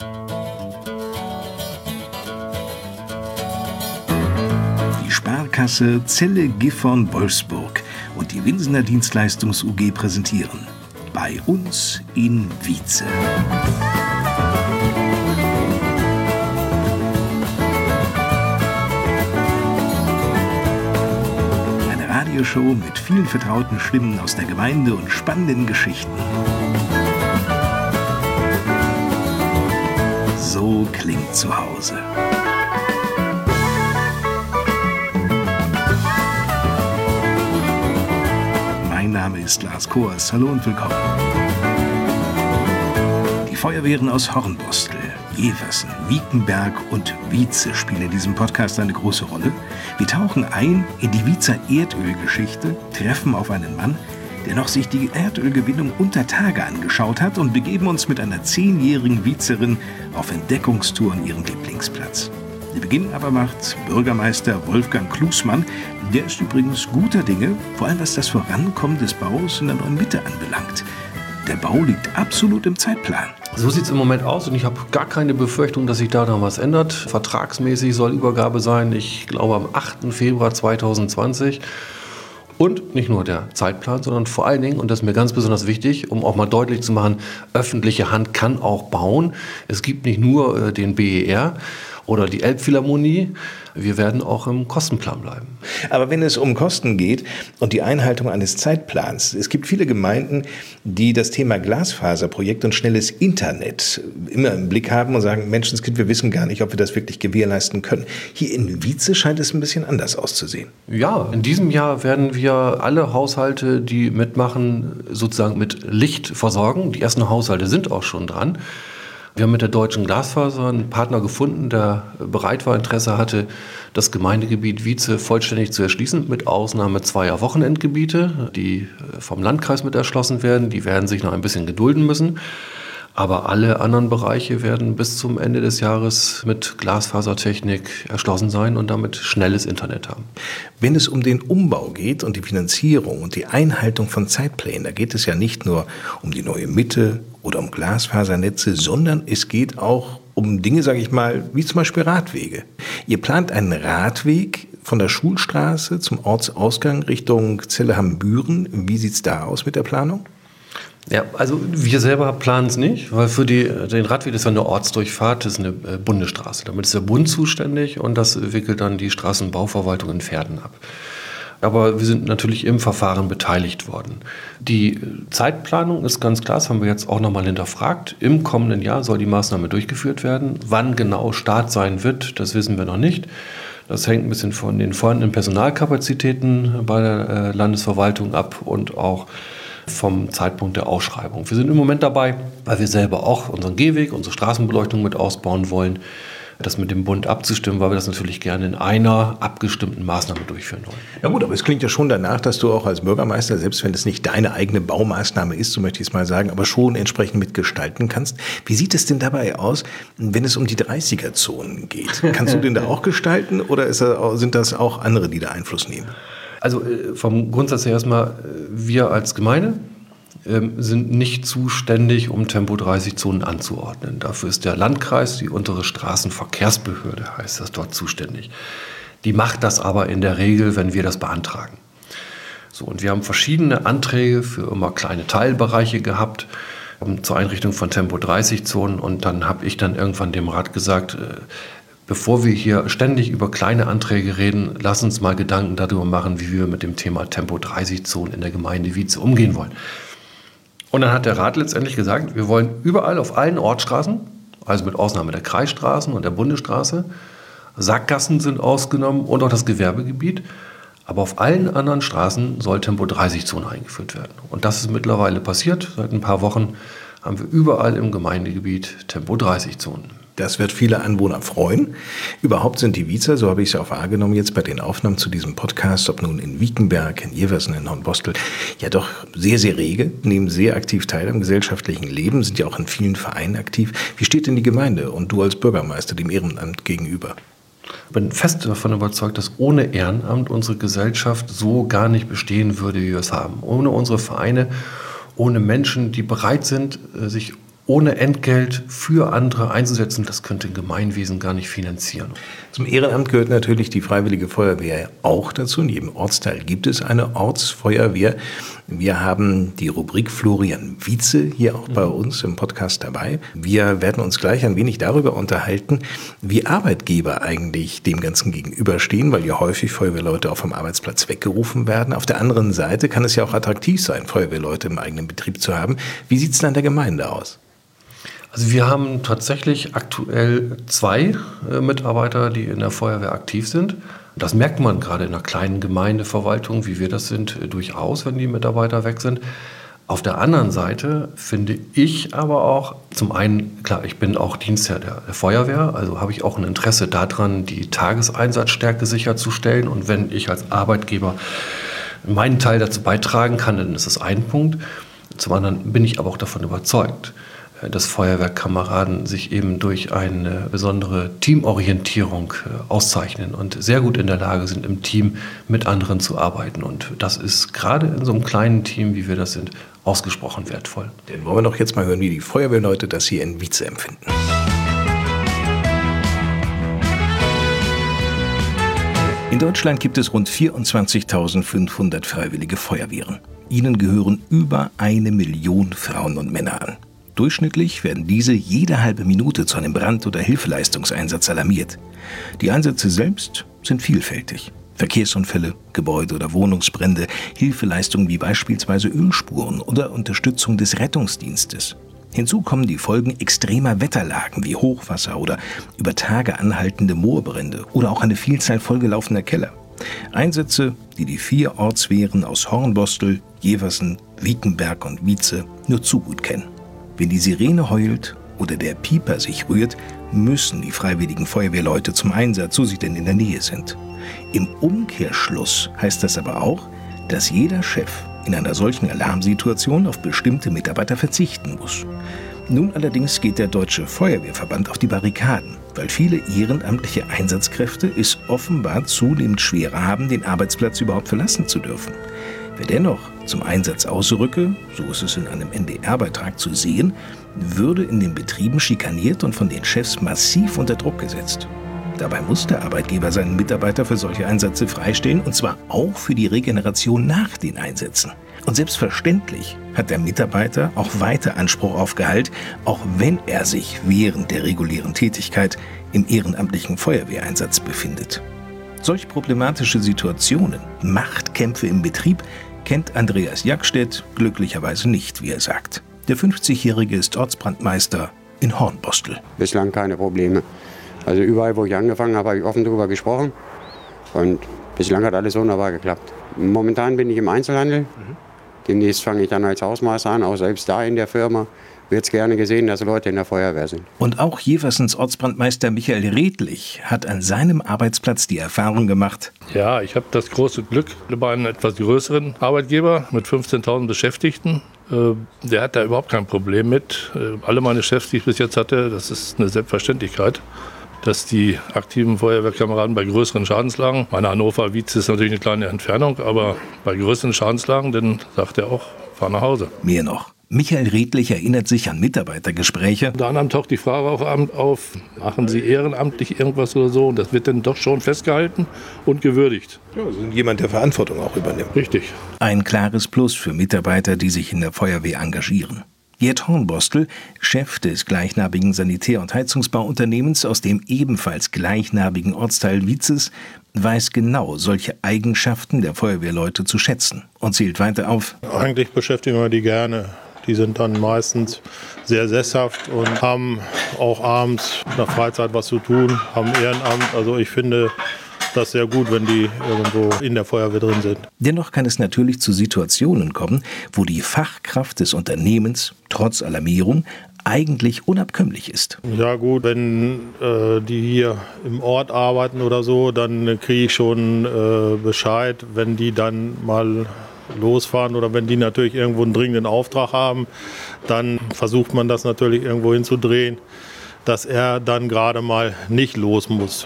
Die Sparkasse Celle-Gifhorn-Wolfsburg und die Winsener Dienstleistungs-UG präsentieren Bei uns in Wietze. Eine Radioshow mit vielen vertrauten Stimmen aus der Gemeinde und spannenden Geschichten. So klingt zu Hause. Mein Name ist Lars Koers. Hallo und willkommen. Die Feuerwehren aus Hornbostel, Jeversen, Wiekenberg und Wietze spielen in diesem Podcast eine große Rolle. Wir tauchen ein in die Wietzer Erdölgeschichte, treffen auf einen Mann, der noch sich die Erdölgewinnung unter Tage angeschaut hat, und begeben uns mit einer 10-jährigen Wietzerin auf Entdeckungstour an ihren Lieblingsplatz. Den Beginn aber macht Bürgermeister Wolfgang Klusmann. Der ist übrigens guter Dinge, vor allem was das Vorankommen des Baus in der neuen Mitte anbelangt. Der Bau liegt absolut im Zeitplan. So sieht es im Moment aus und ich habe gar keine Befürchtung, dass sich da noch was ändert. Vertragsmäßig soll Übergabe sein, ich glaube am 8. Februar 2020. Und nicht nur der Zeitplan, sondern vor allen Dingen, und das ist mir ganz besonders wichtig, um auch mal deutlich zu machen, öffentliche Hand kann auch bauen. Es gibt nicht nur den BER oder die Elbphilharmonie, wir werden auch im Kostenplan bleiben. Aber wenn es um Kosten geht und die Einhaltung eines Zeitplans, es gibt viele Gemeinden, die das Thema Glasfaserprojekt und schnelles Internet immer im Blick haben und sagen, Menschenskind, wir wissen gar nicht, ob wir das wirklich gewährleisten können. Hier in Wietze scheint es ein bisschen anders auszusehen. Ja, in diesem Jahr werden wir alle Haushalte, die mitmachen, sozusagen mit Licht versorgen. Die ersten Haushalte sind auch schon dran. Wir haben mit der Deutschen Glasfaser einen Partner gefunden, der bereit war, Interesse hatte, das Gemeindegebiet Wietze vollständig zu erschließen, mit Ausnahme 2 Wochenendgebiete, die vom Landkreis mit erschlossen werden. Die werden sich noch ein bisschen gedulden müssen. Aber alle anderen Bereiche werden bis zum Ende des Jahres mit Glasfasertechnik erschlossen sein und damit schnelles Internet haben. Wenn es um den Umbau geht und die Finanzierung und die Einhaltung von Zeitplänen, da geht es ja nicht nur um die neue Mitte oder um Glasfasernetze, sondern es geht auch um Dinge, sage ich mal, wie zum Beispiel Radwege. Ihr plant einen Radweg von der Schulstraße zum Ortsausgang Richtung Celle-Hambüren. Wie sieht es da aus mit der Planung? Ja, also wir selber planen es nicht, weil für den Radweg ist ja eine Ortsdurchfahrt, das ist eine Bundesstraße. Damit ist der Bund zuständig und das wickelt dann die Straßenbauverwaltung in Verden ab. Aber wir sind natürlich im Verfahren beteiligt worden. Die Zeitplanung ist ganz klar, das haben wir jetzt auch nochmal hinterfragt. Im kommenden Jahr soll die Maßnahme durchgeführt werden. Wann genau Start sein wird, das wissen wir noch nicht. Das hängt ein bisschen von den vorhandenen Personalkapazitäten bei der Landesverwaltung ab und auch vom Zeitpunkt der Ausschreibung. Wir sind im Moment dabei, weil wir selber auch unseren Gehweg, unsere Straßenbeleuchtung mit ausbauen wollen, das mit dem Bund abzustimmen, weil wir das natürlich gerne in einer abgestimmten Maßnahme durchführen wollen. Ja gut, aber es klingt ja schon danach, dass du auch als Bürgermeister, selbst wenn es nicht deine eigene Baumaßnahme ist, so möchte ich es mal sagen, aber schon entsprechend mitgestalten kannst. Wie sieht es denn dabei aus, wenn es um die 30er-Zonen geht? Kannst du den da auch gestalten oder sind das auch andere, die da Einfluss nehmen? Also vom Grundsatz her erstmal, wir als Gemeinde sind nicht zuständig, um Tempo-30-Zonen anzuordnen. Dafür ist der Landkreis, die untere Straßenverkehrsbehörde, heißt das dort, zuständig. Die macht das aber in der Regel, wenn wir das beantragen. So, und wir haben verschiedene Anträge für immer kleine Teilbereiche gehabt zur Einrichtung von Tempo-30-Zonen. Und dann habe ich dann irgendwann dem Rat gesagt, bevor wir hier ständig über kleine Anträge reden, lass uns mal Gedanken darüber machen, wie wir mit dem Thema Tempo-30-Zonen in der Gemeinde Wietze umgehen wollen. Und dann hat der Rat letztendlich gesagt, wir wollen überall auf allen Ortsstraßen, also mit Ausnahme der Kreisstraßen und der Bundesstraße, Sackgassen sind ausgenommen und auch das Gewerbegebiet, aber auf allen anderen Straßen soll Tempo-30-Zone eingeführt werden. Und das ist mittlerweile passiert. Seit ein paar Wochen haben wir überall im Gemeindegebiet Tempo-30-Zonen. Das wird viele Anwohner freuen. Überhaupt sind die Wietzer, so habe ich es auch wahrgenommen jetzt bei den Aufnahmen zu diesem Podcast, ob nun in Wiekenberg, in Jeversen, in Hornbostel, ja doch sehr, sehr rege, nehmen sehr aktiv teil am gesellschaftlichen Leben, sind ja auch in vielen Vereinen aktiv. Wie steht denn die Gemeinde und du als Bürgermeister dem Ehrenamt gegenüber? Ich bin fest davon überzeugt, dass ohne Ehrenamt unsere Gesellschaft so gar nicht bestehen würde, wie wir es haben. Ohne unsere Vereine, ohne Menschen, die bereit sind, sich ohne Entgelt für andere einzusetzen, das könnte ein Gemeinwesen gar nicht finanzieren. Zum Ehrenamt gehört natürlich die Freiwillige Feuerwehr auch dazu. In jedem Ortsteil gibt es eine Ortsfeuerwehr. Wir haben die Rubrik Florian Wietze hier auch bei uns im Podcast dabei. Wir werden uns gleich ein wenig darüber unterhalten, wie Arbeitgeber eigentlich dem Ganzen gegenüberstehen, weil ja häufig Feuerwehrleute auch vom Arbeitsplatz weggerufen werden. Auf der anderen Seite kann es ja auch attraktiv sein, Feuerwehrleute im eigenen Betrieb zu haben. Wie sieht es da in der Gemeinde aus? Also wir haben tatsächlich aktuell 2 Mitarbeiter, die in der Feuerwehr aktiv sind. Das merkt man gerade in einer kleinen Gemeindeverwaltung, wie wir das sind, durchaus, wenn die Mitarbeiter weg sind. Auf der anderen Seite finde ich aber auch, zum einen, klar, ich bin auch Dienstherr der Feuerwehr, also habe ich auch ein Interesse daran, die Tageseinsatzstärke sicherzustellen. Und wenn ich als Arbeitgeber meinen Teil dazu beitragen kann, dann ist das ein Punkt. Zum anderen bin ich aber auch davon überzeugt, dass Feuerwehrkameraden sich eben durch eine besondere Teamorientierung auszeichnen und sehr gut in der Lage sind, im Team mit anderen zu arbeiten. Und das ist gerade in so einem kleinen Team, wie wir das sind, ausgesprochen wertvoll. Dann wollen wir doch jetzt mal hören, wie die Feuerwehrleute das hier in Wietze empfinden. In Deutschland gibt es rund 24.500 Freiwillige Feuerwehren. Ihnen gehören über 1 Million Frauen und Männer an. Durchschnittlich werden diese jede halbe Minute zu einem Brand- oder Hilfeleistungseinsatz alarmiert. Die Einsätze selbst sind vielfältig. Verkehrsunfälle, Gebäude- oder Wohnungsbrände, Hilfeleistungen wie beispielsweise Ölspuren oder Unterstützung des Rettungsdienstes. Hinzu kommen die Folgen extremer Wetterlagen wie Hochwasser oder über Tage anhaltende Moorbrände oder auch eine Vielzahl vollgelaufener Keller. Einsätze, die die 4 Ortswehren aus Hornbostel, Jeversen, Wiekenberg und Wietze nur zu gut kennen. Wenn die Sirene heult oder der Pieper sich rührt, müssen die freiwilligen Feuerwehrleute zum Einsatz, so sie denn in der Nähe sind. Im Umkehrschluss heißt das aber auch, dass jeder Chef in einer solchen Alarmsituation auf bestimmte Mitarbeiter verzichten muss. Nun allerdings geht der Deutsche Feuerwehrverband auf die Barrikaden, weil viele ehrenamtliche Einsatzkräfte es offenbar zunehmend schwerer haben, den Arbeitsplatz überhaupt verlassen zu dürfen. Wer dennoch zum Einsatz ausrücke, so ist es in einem NDR-Beitrag zu sehen, würde in den Betrieben schikaniert und von den Chefs massiv unter Druck gesetzt. Dabei muss der Arbeitgeber seinen Mitarbeiter für solche Einsätze freistehen, und zwar auch für die Regeneration nach den Einsätzen. Und selbstverständlich hat der Mitarbeiter auch weiter Anspruch auf Gehalt, auch wenn er sich während der regulären Tätigkeit im ehrenamtlichen Feuerwehreinsatz befindet. Solch problematische Situationen, Machtkämpfe im Betrieb, kennt Andreas Jackstedt glücklicherweise nicht, wie er sagt. Der 50-Jährige ist Ortsbrandmeister in Hornbostel. Bislang keine Probleme. Also überall, wo ich angefangen habe, habe ich offen darüber gesprochen. Und bislang hat alles wunderbar geklappt. Momentan bin ich im Einzelhandel. Demnächst fange ich dann als Hausmeister an. Auch selbst da in der Firma wird es gerne gesehen, dass Leute in der Feuerwehr sind. Und auch Jeversens Ortsbrandmeister Michael Redlich hat an seinem Arbeitsplatz die Erfahrung gemacht. Ja, ich habe das große Glück bei einem etwas größeren Arbeitgeber mit 15.000 Beschäftigten. Der hat da überhaupt kein Problem mit. Alle meine Chefs, die ich bis jetzt hatte, das ist eine Selbstverständlichkeit, dass die aktiven Feuerwehrkameraden bei größeren Schadenslagen, meine Hannover-Wietze ist natürlich eine kleine Entfernung, aber bei größeren Schadenslagen, dann sagt er auch, fahr nach Hause. Mehr noch. Michael Redlich erinnert sich an Mitarbeitergespräche. Unter anderem taucht die Frage auch auf, machen Sie ehrenamtlich irgendwas oder so? Und das wird dann doch schon festgehalten und gewürdigt. Ja, also jemand, der Verantwortung auch übernimmt. Richtig. Ein klares Plus für Mitarbeiter, die sich in der Feuerwehr engagieren. Gerd Hornbostel, Chef des gleichnamigen Sanitär- und Heizungsbauunternehmens aus dem ebenfalls gleichnamigen Ortsteil Vietzes, weiß genau solche Eigenschaften der Feuerwehrleute zu schätzen und zählt weiter auf. Eigentlich beschäftigen wir die gerne. Die sind dann meistens sehr sesshaft und haben auch abends in der Freizeit was zu tun, haben Ehrenamt. Also ich finde das sehr gut, wenn die irgendwo in der Feuerwehr drin sind. Dennoch kann es natürlich zu Situationen kommen, wo die Fachkraft des Unternehmens trotz Alarmierung eigentlich unabkömmlich ist. Ja gut, wenn die hier im Ort arbeiten oder so, dann kriege ich schon Bescheid, wenn die dann mal losfahren oder wenn die natürlich irgendwo einen dringenden Auftrag haben, dann versucht man das natürlich irgendwo hinzudrehen, dass er dann gerade mal nicht los muss.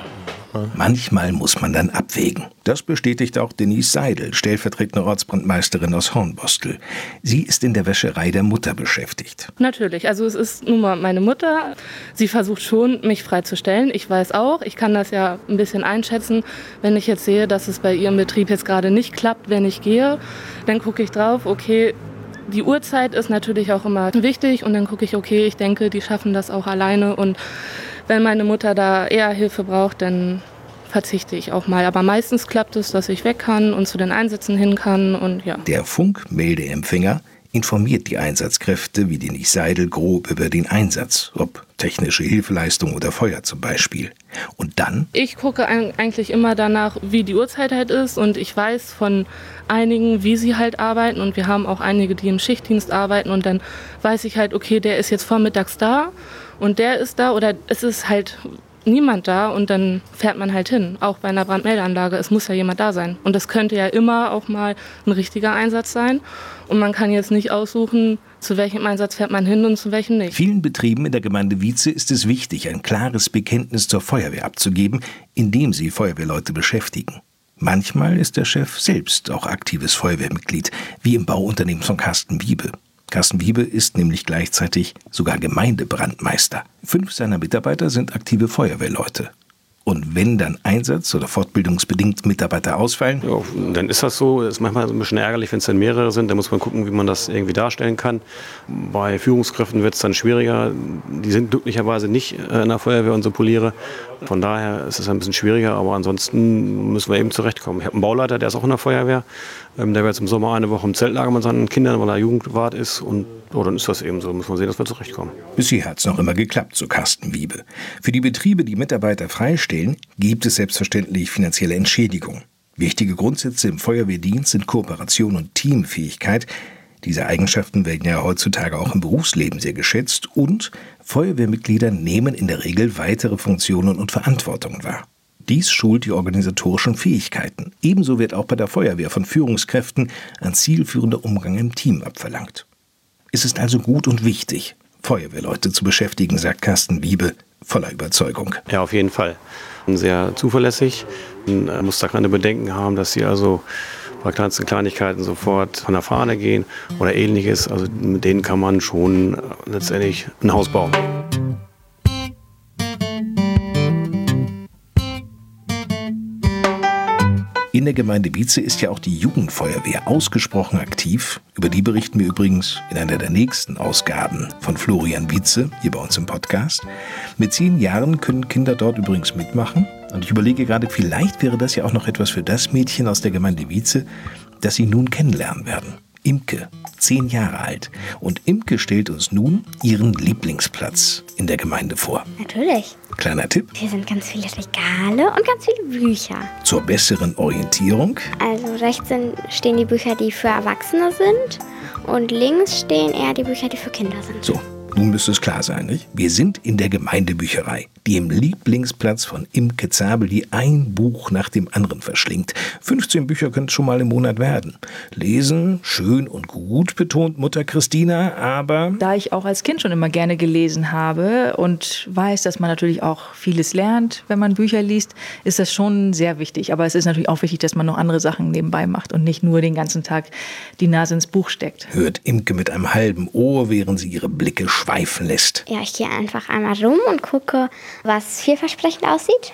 Ne? Manchmal muss man dann abwägen. Das bestätigt auch Denise Seidel, stellvertretende Ortsbrandmeisterin aus Hornbostel. Sie ist in der Wäscherei der Mutter beschäftigt. Natürlich, also es ist nun mal meine Mutter. Sie versucht schon, mich freizustellen. Ich weiß auch, ich kann das ja ein bisschen einschätzen. Wenn ich jetzt sehe, dass es bei ihrem Betrieb jetzt gerade nicht klappt, wenn ich gehe, dann gucke ich drauf, okay, die Uhrzeit ist natürlich auch immer wichtig und dann gucke ich, okay, ich denke, die schaffen das auch alleine und wenn meine Mutter da eher Hilfe braucht, dann verzichte ich auch mal. Aber meistens klappt es, dass ich weg kann und zu den Einsätzen hin kann und ja. Der Funkmeldeempfänger informiert die Einsatzkräfte wie Denise Seidel grob über den Einsatz, ob technische Hilfeleistung oder Feuer zum Beispiel. Und dann? Ich gucke eigentlich immer danach, wie die Uhrzeit halt ist und ich weiß von einigen, wie sie halt arbeiten und wir haben auch einige, die im Schichtdienst arbeiten und dann weiß ich halt, okay, der ist jetzt vormittags da und der ist da oder es ist halt niemand da und dann fährt man halt hin, auch bei einer Brandmeldeanlage. Es muss ja jemand da sein. Und das könnte ja immer auch mal ein richtiger Einsatz sein. Und man kann jetzt nicht aussuchen, zu welchem Einsatz fährt man hin und zu welchem nicht. Vielen Betrieben in der Gemeinde Wietze ist es wichtig, ein klares Bekenntnis zur Feuerwehr abzugeben, indem sie Feuerwehrleute beschäftigen. Manchmal ist der Chef selbst auch aktives Feuerwehrmitglied, wie im Bauunternehmen von Carsten Wiebe. Carsten Wiebe ist nämlich gleichzeitig sogar Gemeindebrandmeister. 5 seiner Mitarbeiter sind aktive Feuerwehrleute. Und wenn dann einsatz- oder fortbildungsbedingt Mitarbeiter ausfallen? Ja, dann ist das so. Das ist manchmal ein bisschen ärgerlich, wenn es dann mehrere sind. Da muss man gucken, wie man das irgendwie darstellen kann. Bei Führungskräften wird es dann schwieriger. Die sind glücklicherweise nicht in der Feuerwehr, unsere Poliere. Von daher ist es ein bisschen schwieriger, aber ansonsten müssen wir eben zurechtkommen. Ich habe einen Bauleiter, der ist auch in der Feuerwehr. Der war jetzt im Sommer eine Woche im Zeltlager mit seinen Kindern, weil er Jugendwart ist. Und dann ist das eben so. Muss man sehen, dass wir zurechtkommen. Bisher hat es noch immer geklappt, so Carsten Wiebe. Für die Betriebe, die Mitarbeiter freistellen, gibt es selbstverständlich finanzielle Entschädigung. Wichtige Grundsätze im Feuerwehrdienst sind Kooperation und Teamfähigkeit. Diese Eigenschaften werden ja heutzutage auch im Berufsleben sehr geschätzt und Feuerwehrmitglieder nehmen in der Regel weitere Funktionen und Verantwortungen wahr. Dies schult die organisatorischen Fähigkeiten. Ebenso wird auch bei der Feuerwehr von Führungskräften ein zielführender Umgang im Team abverlangt. Es ist also gut und wichtig, Feuerwehrleute zu beschäftigen, sagt Carsten Wiebe voller Überzeugung. Ja, auf jeden Fall. Sehr zuverlässig. Man muss da keine Bedenken haben, dass sie also bei kleinsten Kleinigkeiten sofort von der Fahne gehen oder ähnliches. Also mit denen kann man schon letztendlich ein Haus bauen. In der Gemeinde Wietze ist ja auch die Jugendfeuerwehr ausgesprochen aktiv. Über die berichten wir übrigens in einer der nächsten Ausgaben von Florian Wietze, hier bei uns im Podcast. Mit 10 Jahren können Kinder dort übrigens mitmachen. Und ich überlege gerade, vielleicht wäre das ja auch noch etwas für das Mädchen aus der Gemeinde Wietze, das Sie nun kennenlernen werden. Imke, 10 Jahre alt. Und Imke stellt uns nun ihren Lieblingsplatz in der Gemeinde vor. Natürlich. Kleiner Tipp. Hier sind ganz viele Regale und ganz viele Bücher. Zur besseren Orientierung. Also rechts stehen die Bücher, die für Erwachsene sind. Und links stehen eher die Bücher, die für Kinder sind. So, nun müsste es klar sein, nicht? Wir sind in der Gemeindebücherei, die im Lieblingsplatz von Imke Zabel, die ein Buch nach dem anderen verschlingt. 15 Bücher können es schon mal im Monat werden. Lesen, schön und gut, betont Mutter Christina, aber... Da ich auch als Kind schon immer gerne gelesen habe und weiß, dass man natürlich auch vieles lernt, wenn man Bücher liest, ist das schon sehr wichtig. Aber es ist natürlich auch wichtig, dass man noch andere Sachen nebenbei macht und nicht nur den ganzen Tag die Nase ins Buch steckt. Hört Imke mit einem halben Ohr, während sie ihre Blicke schweifen lässt. Ja, ich gehe einfach einmal rum und gucke, was vielversprechend aussieht.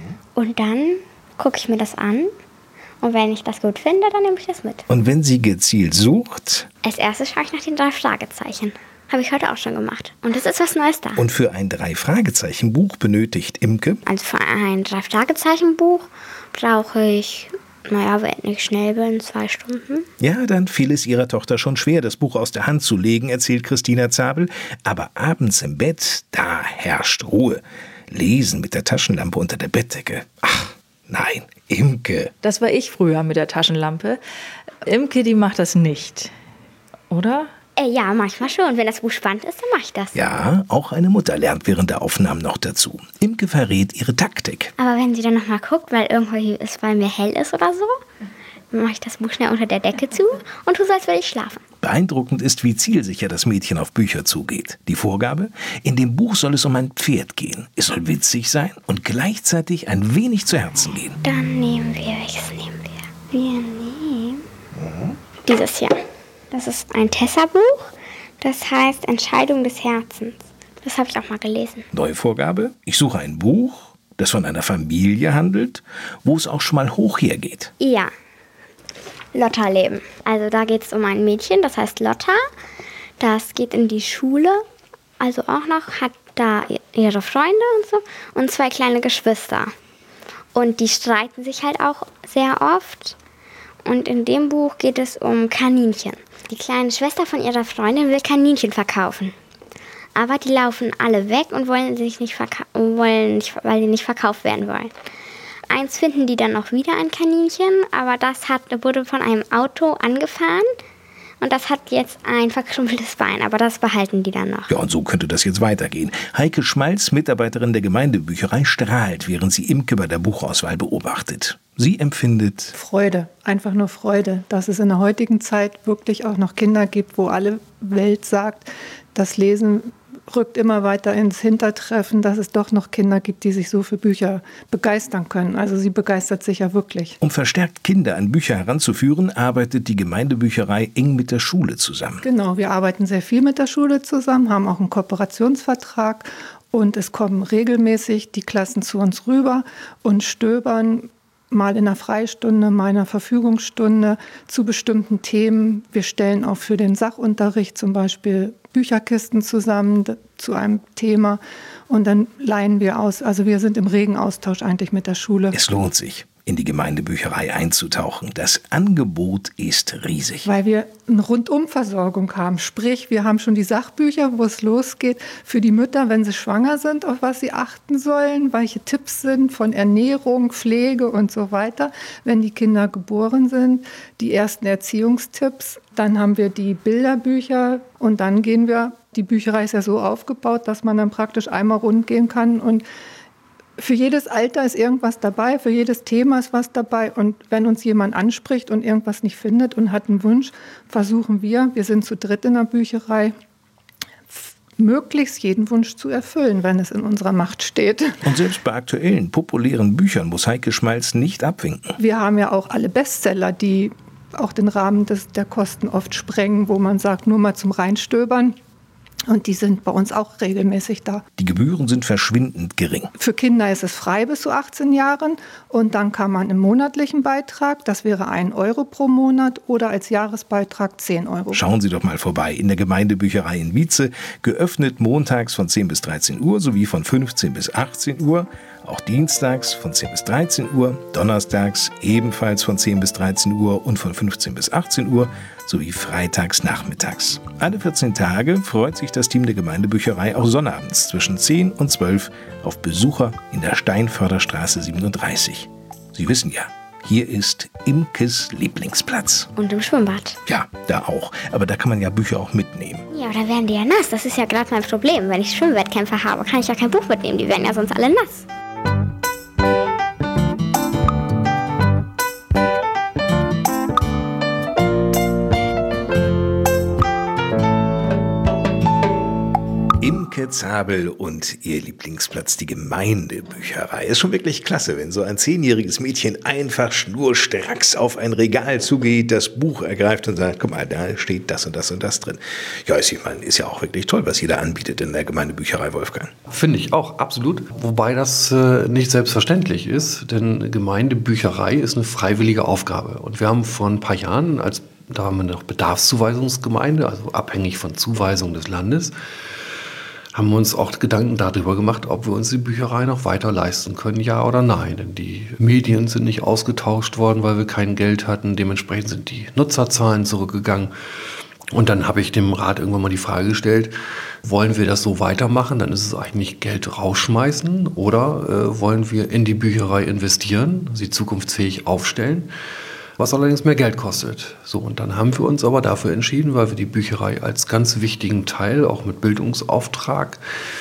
Und dann gucke ich mir das an. Und wenn ich das gut finde, dann nehme ich das mit. Und wenn sie gezielt sucht? Als erstes schaue ich nach den 3 Fragezeichen. Habe ich heute auch schon gemacht. Und das ist was Neues da. Und für ein 3-Fragezeichen-Buch benötigt Imke? Also für ein 3-Fragezeichen-Buch brauche ich... Naja, wenn ich schnell bin, 2 Stunden. Ja, dann fiel es ihrer Tochter schon schwer, das Buch aus der Hand zu legen, erzählt Christina Zabel. Aber abends im Bett, da herrscht Ruhe. Lesen mit der Taschenlampe unter der Bettdecke. Ach, nein, Imke. Das war ich früher mit der Taschenlampe. Imke, die macht das nicht, oder? Ja, manchmal schon. Wenn das Buch spannend ist, dann mache ich das. Ja, auch eine Mutter lernt während der Aufnahmen noch dazu. Imke verrät ihre Taktik. Aber wenn sie dann nochmal guckt, weil irgendwie es bei mir hell ist oder so, mache ich das Buch schnell unter der Decke zu und tue so, als würde ich schlafen. Beeindruckend ist, wie zielsicher das Mädchen auf Bücher zugeht. Die Vorgabe? In dem Buch soll es um ein Pferd gehen. Es soll witzig sein und gleichzeitig ein wenig zu Herzen gehen. Dann nehmen wir, welches nehmen wir? Wir nehmen dieses hier. Das ist ein Tessa-Buch. Das heißt Entscheidung des Herzens. Das habe ich auch mal gelesen. Neue Vorgabe? Ich suche ein Buch, das von einer Familie handelt, wo es auch schon mal hoch hergeht. Ja. Lotta-Leben. Also da geht es um ein Mädchen, das heißt Lotta. Das geht in die Schule, also auch noch, hat da ihre Freunde und so und 2 kleine Geschwister. Und die streiten sich halt auch sehr oft. Und in dem Buch geht es um Kaninchen. Die kleine Schwester von ihrer Freundin will Kaninchen verkaufen. Aber die laufen alle weg und wollen nicht, weil sie nicht verkauft werden wollen. Eins finden die dann noch wieder, ein Kaninchen, aber das wurde von einem Auto angefahren und das hat jetzt ein verkrüppeltes Bein, aber das behalten die dann noch. Ja, und so könnte das jetzt weitergehen. Heike Schmalz, Mitarbeiterin der Gemeindebücherei, strahlt, während sie Imke bei der Buchauswahl beobachtet. Sie empfindet Freude, einfach nur Freude, dass es in der heutigen Zeit wirklich auch noch Kinder gibt, wo alle Welt sagt, das Lesen rückt immer weiter ins Hintertreffen, dass es doch noch Kinder gibt, die sich so für Bücher begeistern können. Also sie begeistert sich ja wirklich. Um verstärkt Kinder an Bücher heranzuführen, arbeitet die Gemeindebücherei eng mit der Schule zusammen. Genau, wir arbeiten sehr viel mit der Schule zusammen, haben auch einen Kooperationsvertrag und es kommen regelmäßig die Klassen zu uns rüber und stöbern mal in einer Freistunde, mal in einer Verfügungsstunde zu bestimmten Themen. Wir stellen auch für den Sachunterricht zum Beispiel Bücherkisten zusammen zu einem Thema und dann leihen wir aus. Also wir sind im regen Austausch eigentlich mit der Schule. Es lohnt sich, in die Gemeindebücherei einzutauchen. Das Angebot ist riesig. Weil wir eine Rundumversorgung haben. Sprich, wir haben schon die Sachbücher, wo es losgeht für die Mütter, wenn sie schwanger sind, auf was sie achten sollen, welche Tipps sind von Ernährung, Pflege und so weiter. Wenn die Kinder geboren sind, die ersten Erziehungstipps. Dann haben wir die Bilderbücher und dann gehen wir, die Bücherei ist ja so aufgebaut, dass man dann praktisch einmal rund gehen kann und für jedes Alter ist irgendwas dabei, für jedes Thema ist was dabei. Und wenn uns jemand anspricht und irgendwas nicht findet und hat einen Wunsch, versuchen wir sind zu dritt in der Bücherei, möglichst jeden Wunsch zu erfüllen, wenn es in unserer Macht steht. Und selbst bei aktuellen, populären Büchern muss Heike Schmalz nicht abwinken. Wir haben ja auch alle Bestseller, die auch den Rahmen der Kosten oft sprengen, wo man sagt, nur mal zum Reinstöbern. Und die sind bei uns auch regelmäßig da. Die Gebühren sind verschwindend gering. Für Kinder ist es frei bis zu 18 Jahren. Und dann kann man im monatlichen Beitrag, das wäre 1 Euro pro Monat, oder als Jahresbeitrag 10 Euro. Schauen Sie doch mal vorbei in der Gemeindebücherei in Wietze. Geöffnet montags von 10 bis 13 Uhr sowie von 15 bis 18 Uhr. Auch dienstags von 10 bis 13 Uhr, donnerstags ebenfalls von 10 bis 13 Uhr und von 15 bis 18 Uhr sowie freitags nachmittags. Alle 14 Tage freut sich das Team der Gemeindebücherei auch sonnabends zwischen 10 und 12 auf Besucher in der Steinförderstraße 37. Sie wissen ja, hier ist Imkes Lieblingsplatz. Und im Schwimmbad. Ja, da auch. Aber da kann man ja Bücher auch mitnehmen. Ja, aber da werden die ja nass. Das ist ja gerade mein Problem. Wenn ich Schwimmwettkämpfe habe, kann ich ja kein Buch mitnehmen. Die werden ja sonst alle nass. Imke Zabel und ihr Lieblingsplatz, die Gemeindebücherei. Ist schon wirklich klasse, wenn so ein 10-jähriges Mädchen einfach schnurstracks auf ein Regal zugeht, das Buch ergreift und sagt, guck mal, da steht das und das und das drin. Ja, ist ja auch wirklich toll, was jeder anbietet in der Gemeindebücherei, Wolfgang. Finde ich auch, absolut. Wobei das nicht selbstverständlich ist, denn Gemeindebücherei ist eine freiwillige Aufgabe. Und wir haben vor ein paar Jahren, da haben wir noch Bedarfszuweisungsgemeinde, also abhängig von Zuweisung des Landes, haben wir uns auch Gedanken darüber gemacht, ob wir uns die Bücherei noch weiter leisten können, ja oder nein. Denn die Medien sind nicht ausgetauscht worden, weil wir kein Geld hatten. Dementsprechend sind die Nutzerzahlen zurückgegangen. Und dann habe ich dem Rat irgendwann mal die Frage gestellt, wollen wir das so weitermachen? Dann ist es eigentlich Geld rausschmeißen oder wollen wir in die Bücherei investieren, sie zukunftsfähig aufstellen? Was allerdings mehr Geld kostet. So, und dann haben wir uns aber dafür entschieden, weil wir die Bücherei als ganz wichtigen Teil, auch mit Bildungsauftrag,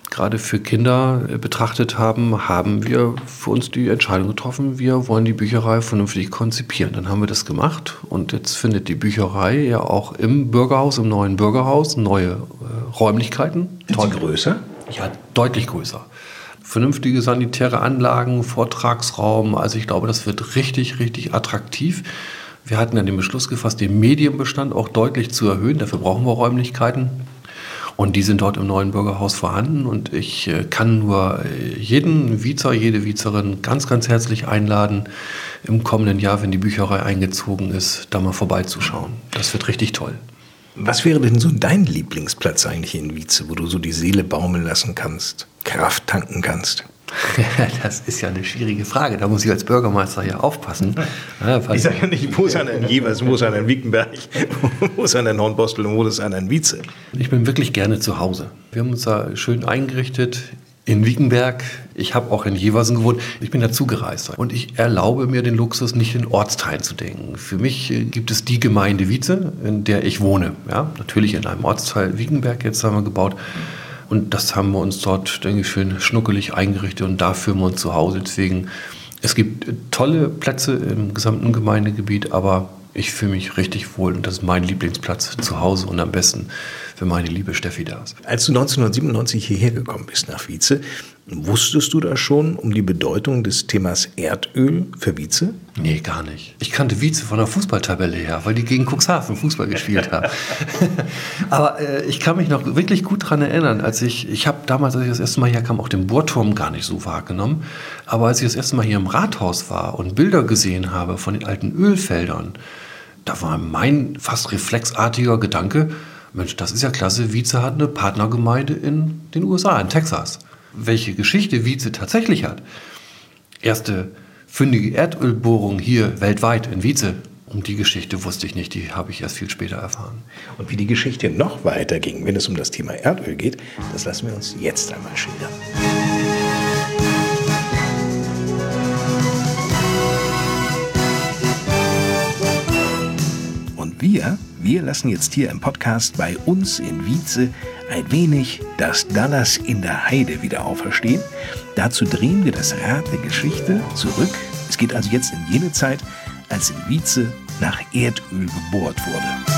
gerade für Kinder betrachtet haben, haben wir für uns die Entscheidung getroffen, wir wollen die Bücherei vernünftig konzipieren. Dann haben wir das gemacht und jetzt findet die Bücherei ja auch im Bürgerhaus, im neuen Bürgerhaus, neue Räumlichkeiten. Ist sie größer? Ja, deutlich größer. Vernünftige sanitäre Anlagen, Vortragsraum, also ich glaube, das wird richtig, richtig attraktiv. Wir hatten dann den Beschluss gefasst, den Medienbestand auch deutlich zu erhöhen, dafür brauchen wir Räumlichkeiten. Und die sind dort im neuen Bürgerhaus vorhanden. Und ich kann nur jeden Vizer, jede Vizerin ganz, ganz herzlich einladen, im kommenden Jahr, wenn die Bücherei eingezogen ist, da mal vorbeizuschauen. Das wird richtig toll. Was wäre denn so dein Lieblingsplatz eigentlich in Wietze, wo du so die Seele baumeln lassen kannst, Kraft tanken kannst? Das ist ja eine schwierige Frage. Da muss ich als Bürgermeister ja aufpassen. Ich sage ja nicht, wo ist einer in Jever, wo ist einer in Wiekenberg, wo ist einer in Hornbostel und wo ist einer in Wietze. Ich bin wirklich gerne zu Hause. Wir haben uns da schön eingerichtet in Wiekenberg. Ich habe auch in Jeversen gewohnt. Ich bin dazu gereist. Und ich erlaube mir den Luxus, nicht in Ortsteilen zu denken. Für mich gibt es die Gemeinde Wietze, in der ich wohne. Ja, natürlich in einem Ortsteil Wiekenberg jetzt haben wir gebaut. Und das haben wir uns dort, denke ich, schön schnuckelig eingerichtet und da fühlen wir uns zu Hause. Deswegen, es gibt tolle Plätze im gesamten Gemeindegebiet, aber ich fühle mich richtig wohl und das ist mein Lieblingsplatz zu Hause und am besten, wenn meine liebe Steffi da ist. Als du 1997 hierher gekommen bist nach Wietze, wusstest du da schon um die Bedeutung des Themas Erdöl für Wietze? Nee, gar nicht. Ich kannte Wietze von der Fußballtabelle her, weil die gegen Cuxhaven Fußball gespielt haben. Aber ich kann mich noch wirklich gut daran erinnern, als ich habe damals, als ich das erste Mal hier kam, auch den Bohrturm gar nicht so wahrgenommen. Aber als ich das erste Mal hier im Rathaus war und Bilder gesehen habe von den alten Ölfeldern, da war mein fast reflexartiger Gedanke, Mensch, das ist ja klasse, Wietze hat eine Partnergemeinde in den USA, in Texas. Welche Geschichte Wietze tatsächlich hat. Erste fündige Erdölbohrung hier weltweit in Wietze. Um die Geschichte wusste ich nicht, die habe ich erst viel später erfahren. Und wie die Geschichte noch weiterging, wenn es um das Thema Erdöl geht, das lassen wir uns jetzt einmal schildern. Und wir lassen jetzt hier im Podcast bei uns in Wietze ein wenig das Dallas in der Heide wieder auferstehen. Dazu drehen wir das Rad der Geschichte zurück. Es geht also jetzt in jene Zeit, als in Wietze nach Erdöl gebohrt wurde.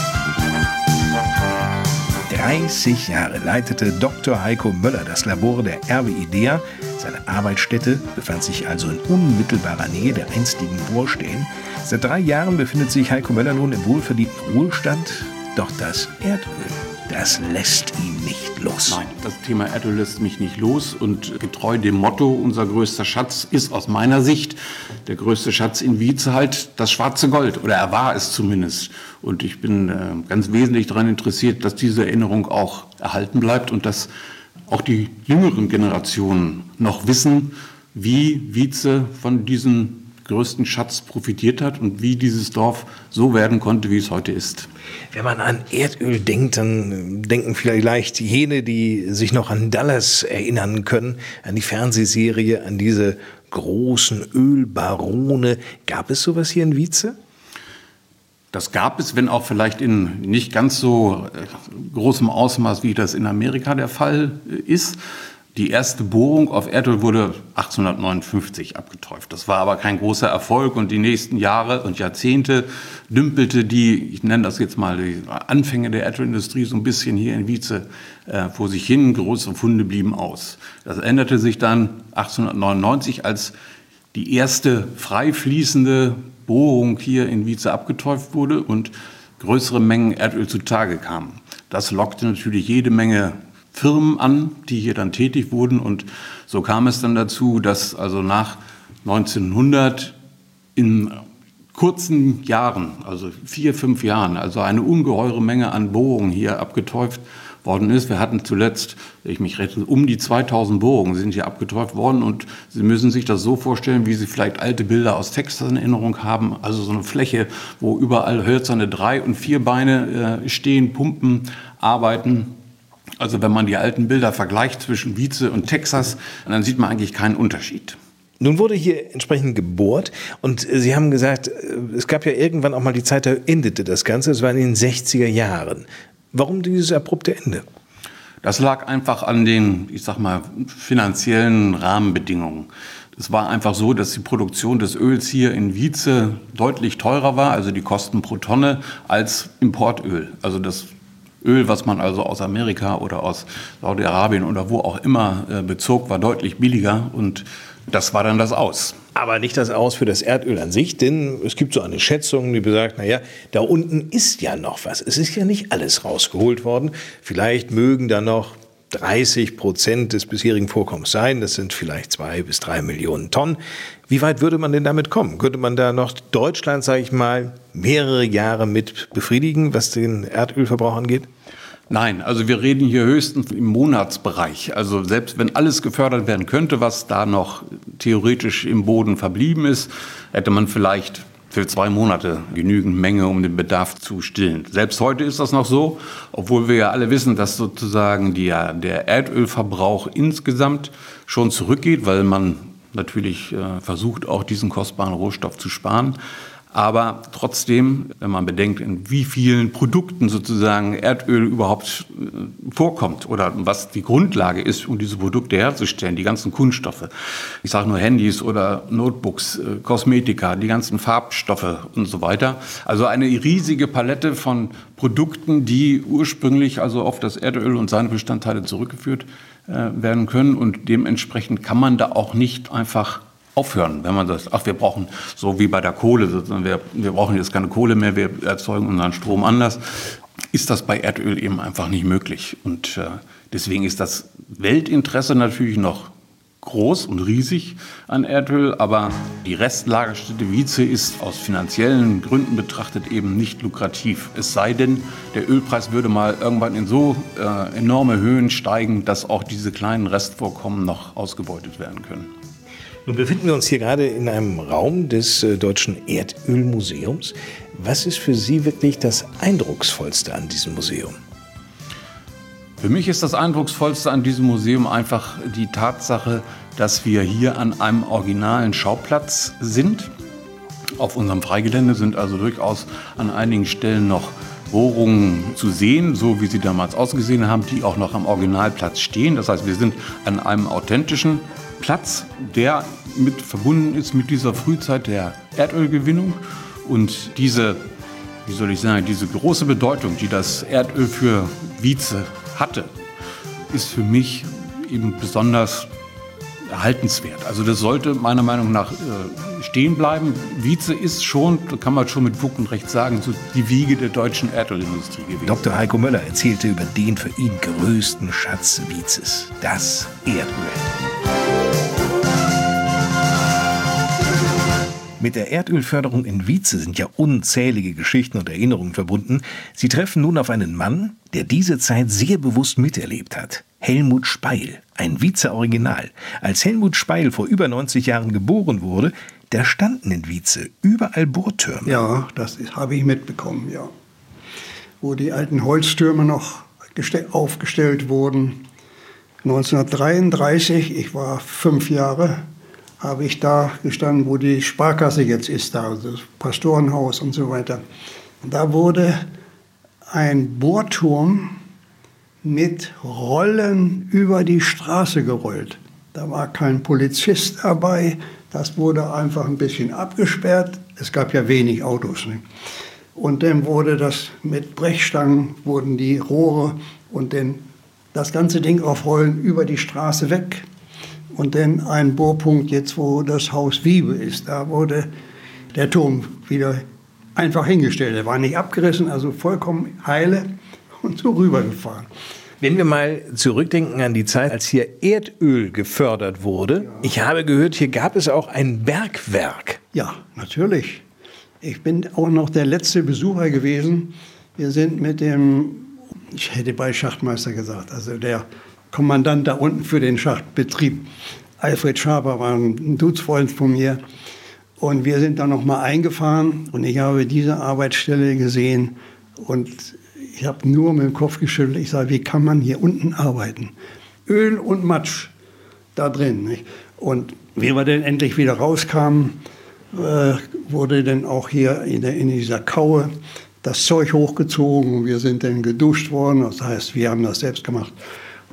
30 Jahre leitete Dr. Heiko Möller das Labor der RWE-DEA. Seine Arbeitsstätte befand sich also in unmittelbarer Nähe der einstigen Bohrstellen. Seit 3 Jahren befindet sich Heiko Möller nun im wohlverdienten Ruhestand. Doch das Erdöl, das lässt ihn nicht los. Nein, das Thema Erdöl lässt mich nicht los. Und getreu dem Motto, unser größter Schatz ist aus meiner Sicht der größte Schatz in Wietze halt das schwarze Gold. Oder er war es zumindest. Und ich bin ganz wesentlich daran interessiert, dass diese Erinnerung auch erhalten bleibt und dass auch die jüngeren Generationen noch wissen, wie Wietze von diesem größten Schatz profitiert hat und wie dieses Dorf so werden konnte, wie es heute ist. Wenn man an Erdöl denkt, dann denken vielleicht jene, die sich noch an Dallas erinnern können, an die Fernsehserie, an diese großen Ölbarone. Gab es sowas hier in Wietze? Das gab es, wenn auch vielleicht in nicht ganz so großem Ausmaß, wie das in Amerika der Fall ist. Die erste Bohrung auf Erdöl wurde 1859 abgeteuft. Das war aber kein großer Erfolg und die nächsten Jahre und Jahrzehnte dümpelte die, ich nenne das jetzt mal die Anfänge der Erdölindustrie so ein bisschen hier in Wietze vor sich hin. Große Funde blieben aus. Das änderte sich dann 1899, als die erste frei fließende Bohrung hier in Wietze abgeteuft wurde und größere Mengen Erdöl zutage kamen. Das lockte natürlich jede Menge Firmen an, die hier dann tätig wurden. Und so kam es dann dazu, dass also nach 1900 in kurzen Jahren, also 4, 5 Jahren, also eine ungeheure Menge an Bohrungen hier abgeteuft worden ist. Wir hatten zuletzt, ich mich rette, um die 2000 Bohrungen sind hier abgeteuft worden. Und Sie müssen sich das so vorstellen, wie Sie vielleicht alte Bilder aus Texas in Erinnerung haben. Also so eine Fläche, wo überall hölzerne 3- und 4-Beine stehen, pumpen, arbeiten. Also wenn man die alten Bilder vergleicht zwischen Wietze und Texas, dann sieht man eigentlich keinen Unterschied. Nun wurde hier entsprechend gebohrt und Sie haben gesagt, es gab ja irgendwann auch mal die Zeit, da endete das Ganze, es war in den 60er Jahren. Warum dieses abrupte Ende? Das lag einfach an den, ich sag mal, finanziellen Rahmenbedingungen. Es war einfach so, dass die Produktion des Öls hier in Wietze deutlich teurer war, also die Kosten pro Tonne, als Importöl. Also das Öl, was man also aus Amerika oder aus Saudi-Arabien oder wo auch immer bezog, war deutlich billiger und das war dann das Aus. Aber nicht das Aus für das Erdöl an sich, denn es gibt so eine Schätzung, die besagt, naja, da unten ist ja noch was. Es ist ja nicht alles rausgeholt worden. Vielleicht mögen da noch 30% des bisherigen Vorkommens sein. Das sind vielleicht 2 bis 3 Millionen Tonnen. Wie weit würde man denn damit kommen? Könnte man da noch Deutschland, sage ich mal, mehrere Jahre mit befriedigen, was den Erdölverbrauch angeht? Nein, also wir reden hier höchstens im Monatsbereich. Also selbst wenn alles gefördert werden könnte, was da noch theoretisch im Boden verblieben ist, hätte man vielleicht für 2 Monate genügend Menge, um den Bedarf zu stillen. Selbst heute ist das noch so, obwohl wir ja alle wissen, dass sozusagen der Erdölverbrauch insgesamt schon zurückgeht, weil man natürlich versucht, auch diesen kostbaren Rohstoff zu sparen. Aber trotzdem, wenn man bedenkt, in wie vielen Produkten sozusagen Erdöl überhaupt vorkommt oder was die Grundlage ist, um diese Produkte herzustellen, die ganzen Kunststoffe. Ich sage nur Handys oder Notebooks, Kosmetika, die ganzen Farbstoffe und so weiter. Also eine riesige Palette von Produkten, die ursprünglich also auf das Erdöl und seine Bestandteile zurückgeführt werden können. Und dementsprechend kann man da auch nicht einfach aufhören, wenn man sagt, ach, wir brauchen, so wie bei der Kohle, sozusagen, wir brauchen jetzt keine Kohle mehr, wir erzeugen unseren Strom anders, ist das bei Erdöl eben einfach nicht möglich. Und deswegen ist das Weltinteresse natürlich noch groß und riesig an Erdöl, aber die Restlagerstätte Wietze ist aus finanziellen Gründen betrachtet eben nicht lukrativ. Es sei denn, der Ölpreis würde mal irgendwann in so enorme Höhen steigen, dass auch diese kleinen Restvorkommen noch ausgebeutet werden können. Nun befinden wir uns hier gerade in einem Raum des Deutschen Erdölmuseums. Was ist für Sie wirklich das Eindrucksvollste an diesem Museum? Für mich ist das Eindrucksvollste an diesem Museum einfach die Tatsache, dass wir hier an einem originalen Schauplatz sind. Auf unserem Freigelände sind also durchaus an einigen Stellen noch Bohrungen zu sehen, so wie sie damals ausgesehen haben, die auch noch am Originalplatz stehen. Das heißt, wir sind an einem authentischen Platz, der mit verbunden ist mit dieser Frühzeit der Erdölgewinnung und diese, wie soll ich sagen, diese große Bedeutung, die das Erdöl für Wietze hatte, ist für mich eben besonders erhaltenswert. Also das sollte meiner Meinung nach stehen bleiben. Wietze ist schon, da kann man schon mit Fug und Recht sagen, so die Wiege der deutschen Erdölindustrie gewesen. Dr. Heiko Möller erzählte über den für ihn größten Schatz Wietzes, das Erdöl. Mit der Erdölförderung in Wietze sind ja unzählige Geschichten und Erinnerungen verbunden. Sie treffen nun auf einen Mann, der diese Zeit sehr bewusst miterlebt hat. Helmut Speil, ein Wietzer Original. Als Helmut Speil vor über 90 Jahren geboren wurde, da standen in Wietze überall Bohrtürme. Ja, das habe ich mitbekommen, ja. Wo die alten Holztürme noch aufgestellt wurden. 1933, ich war 5 Jahre, habe ich da gestanden, wo die Sparkasse jetzt ist, da, das Pastorenhaus und so weiter. Und da wurde ein Bohrturm mit Rollen über die Straße gerollt. Da war kein Polizist dabei, das wurde einfach ein bisschen abgesperrt. Es gab ja wenig Autos. Ne? Und dann wurde das mit Brechstangen, wurden die Rohre und dann das ganze Ding auf Rollen über die Straße weg. Und dann ein Bohrpunkt jetzt, wo das Haus Wiebe ist, da wurde der Turm wieder einfach hingestellt. Der war nicht abgerissen, also vollkommen heile und so rübergefahren. Wenn wir mal zurückdenken an die Zeit, als hier Erdöl gefördert wurde. Ja. Ich habe gehört, hier gab es auch ein Bergwerk. Ja, natürlich. Ich bin auch noch der letzte Besucher gewesen. Wir sind mit dem, ich hätte bei Schachtmeister gesagt, also der Kommandant da unten für den Schachtbetrieb, Alfred Schaper, war ein Duzfreund von mir. Und wir sind dann noch mal eingefahren und ich habe diese Arbeitsstelle gesehen und ich habe nur mit dem Kopf geschüttelt. Ich sage, wie kann man hier unten arbeiten? Öl und Matsch da drin. Nicht? Und wie wir dann endlich wieder rauskamen, wurde dann auch hier in dieser Kaue das Zeug hochgezogen und wir sind dann geduscht worden. Das heißt, wir haben das selbst gemacht.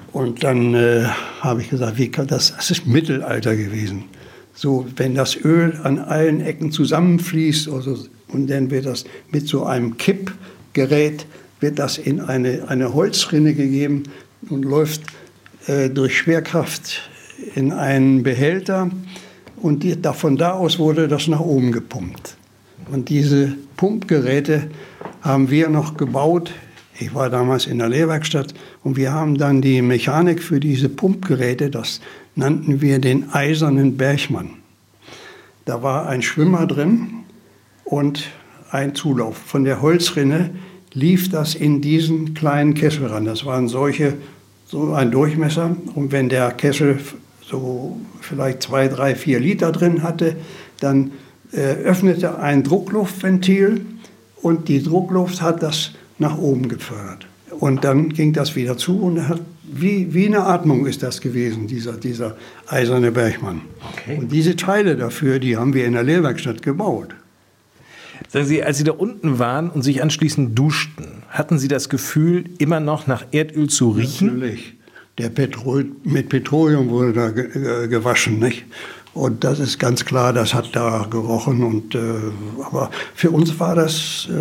Und dann habe ich gesagt, das ist Mittelalter gewesen. So, wenn das Öl an allen Ecken zusammenfließt und dann wird das mit so einem Kippgerät wird das in eine Holzrinne gegeben und läuft durch Schwerkraft in einen Behälter und von da aus wurde das nach oben gepumpt. Und diese Pumpgeräte haben wir noch gebaut. Ich war damals in der Lehrwerkstatt und wir haben dann die Mechanik für diese Pumpgeräte, das nannten wir den eisernen Bergmann. Da war ein Schwimmer drin und ein Zulauf. Von der Holzrinne lief das in diesen kleinen Kessel ran. Das waren so ein Durchmesser. Und wenn der Kessel so vielleicht 2, 3, 4 Liter drin hatte, dann öffnete ein Druckluftventil und die Druckluft hat das nach oben gefördert. Und dann ging das wieder zu und wie eine Atmung ist das gewesen, dieser eiserne Bergmann. Okay. Und diese Teile dafür, die haben wir in der Lehrwerkstatt gebaut. Sagen Sie, als Sie da unten waren und sich anschließend duschten, hatten Sie das Gefühl, immer noch nach Erdöl zu riechen? Natürlich. Mit Petroleum wurde da gewaschen, nicht? Und das ist ganz klar, das hat da gerochen. Aber für uns war das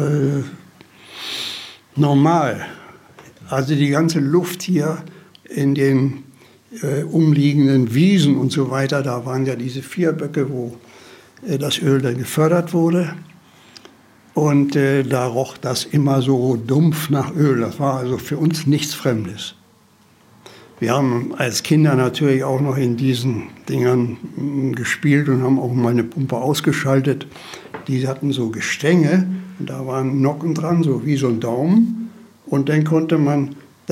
normal. Also die ganze Luft hier in den umliegenden Wiesen und so weiter, da waren ja diese 4 Böcke, wo das Öl dann gefördert wurde. Und da roch das immer so dumpf nach Öl. Das war also für uns nichts Fremdes. Wir haben als Kinder natürlich auch noch in diesen Dingern gespielt und haben auch mal eine Pumpe ausgeschaltet. Die hatten so Gestänge und da waren Nocken dran, so wie so ein Daumen. Und dann konnte man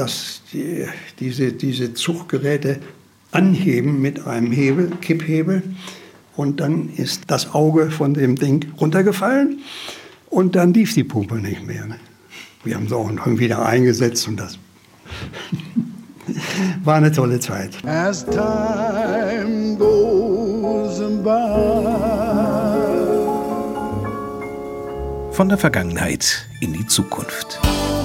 diese Zuggeräte anheben mit einem Hebel, Kipphebel. Und dann ist das Auge von dem Ding runtergefallen und dann lief die Pumpe nicht mehr. Ne? Wir haben sie auch wieder eingesetzt und das war eine tolle Zeit. As time goes by. Von der Vergangenheit in die Zukunft.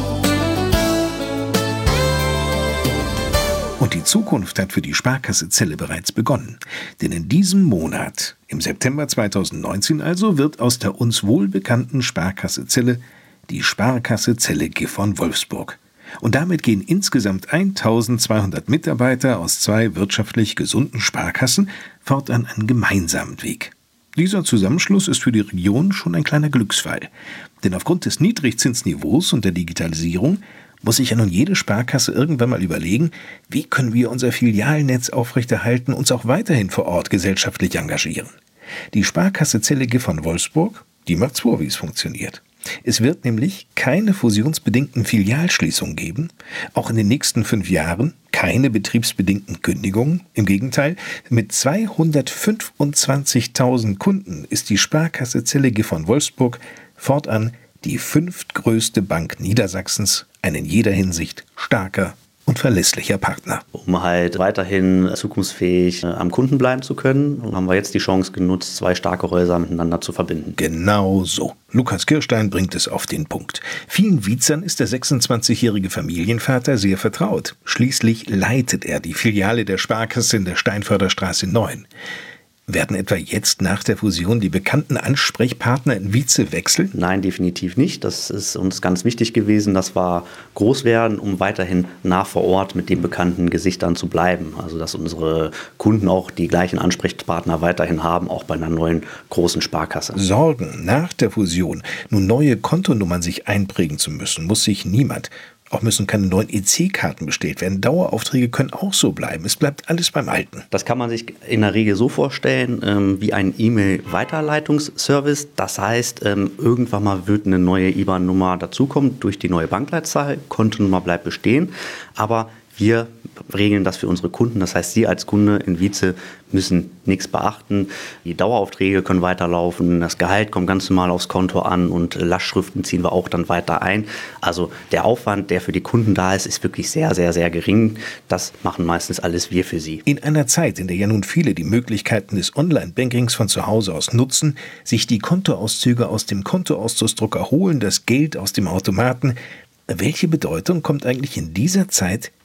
Und die Zukunft hat für die Sparkasse Celle bereits begonnen. Denn in diesem Monat, im September 2019 also, wird aus der uns wohlbekannten Sparkasse Celle die Sparkasse Celle Gifhorn-Wolfsburg. Und damit gehen insgesamt 1200 Mitarbeiter aus 2 wirtschaftlich gesunden Sparkassen fortan einen gemeinsamen Weg. Dieser Zusammenschluss ist für die Region schon ein kleiner Glücksfall. Denn aufgrund des Niedrigzinsniveaus und der Digitalisierung muss sich ja nun jede Sparkasse irgendwann mal überlegen, wie können wir unser Filialnetz aufrechterhalten, uns auch weiterhin vor Ort gesellschaftlich engagieren. Die Sparkasse Celle Gifhorn-Wolfsburg, die macht's vor, wie es funktioniert. Es wird nämlich keine fusionsbedingten Filialschließungen geben, auch in den nächsten 5 Jahren keine betriebsbedingten Kündigungen. Im Gegenteil, mit 225.000 Kunden ist die Sparkasse Celle Gifhorn-Wolfsburg fortan die 5. größte Bank Niedersachsens, ein in jeder Hinsicht starker und verlässlicher Partner. Um halt weiterhin zukunftsfähig am Kunden bleiben zu können, haben wir jetzt die Chance genutzt, 2 starke Häuser miteinander zu verbinden. Genau so. Lukas Kirstein bringt es auf den Punkt. Vielen Vietzern ist der 26-jährige Familienvater sehr vertraut. Schließlich leitet er die Filiale der Sparkasse in der Steinförderstraße 9. Werden etwa jetzt nach der Fusion die bekannten Ansprechpartner in Wietze wechseln? Nein, definitiv nicht. Das ist uns ganz wichtig gewesen, dass wir groß werden, um weiterhin nah vor Ort mit den bekannten Gesichtern zu bleiben. Also dass unsere Kunden auch die gleichen Ansprechpartner weiterhin haben, auch bei einer neuen großen Sparkasse. Sorgen nach der Fusion, nun neue Kontonummern sich einprägen zu müssen, muss sich niemand. Auch müssen keine neuen EC-Karten bestellt werden. Daueraufträge können auch so bleiben. Es bleibt alles beim Alten. Das kann man sich in der Regel so vorstellen, wie ein E-Mail-Weiterleitungsservice. Das heißt, irgendwann mal wird eine neue IBAN-Nummer dazukommen durch die neue Bankleitzahl. Kontonummer bleibt bestehen, aber wir regeln das für unsere Kunden. Das heißt, Sie als Kunde in Wietze müssen nichts beachten. Die Daueraufträge können weiterlaufen. Das Gehalt kommt ganz normal aufs Konto an und Lastschriften ziehen wir auch dann weiter ein. Also der Aufwand, der für die Kunden da ist, ist wirklich sehr, sehr, sehr gering. Das machen meistens alles wir für Sie. In einer Zeit, in der ja nun viele die Möglichkeiten des Online-Bankings von zu Hause aus nutzen, sich die Kontoauszüge aus dem Kontoauszugsdrucker holen, das Geld aus dem Automaten, welche Bedeutung kommt eigentlich in dieser Zeit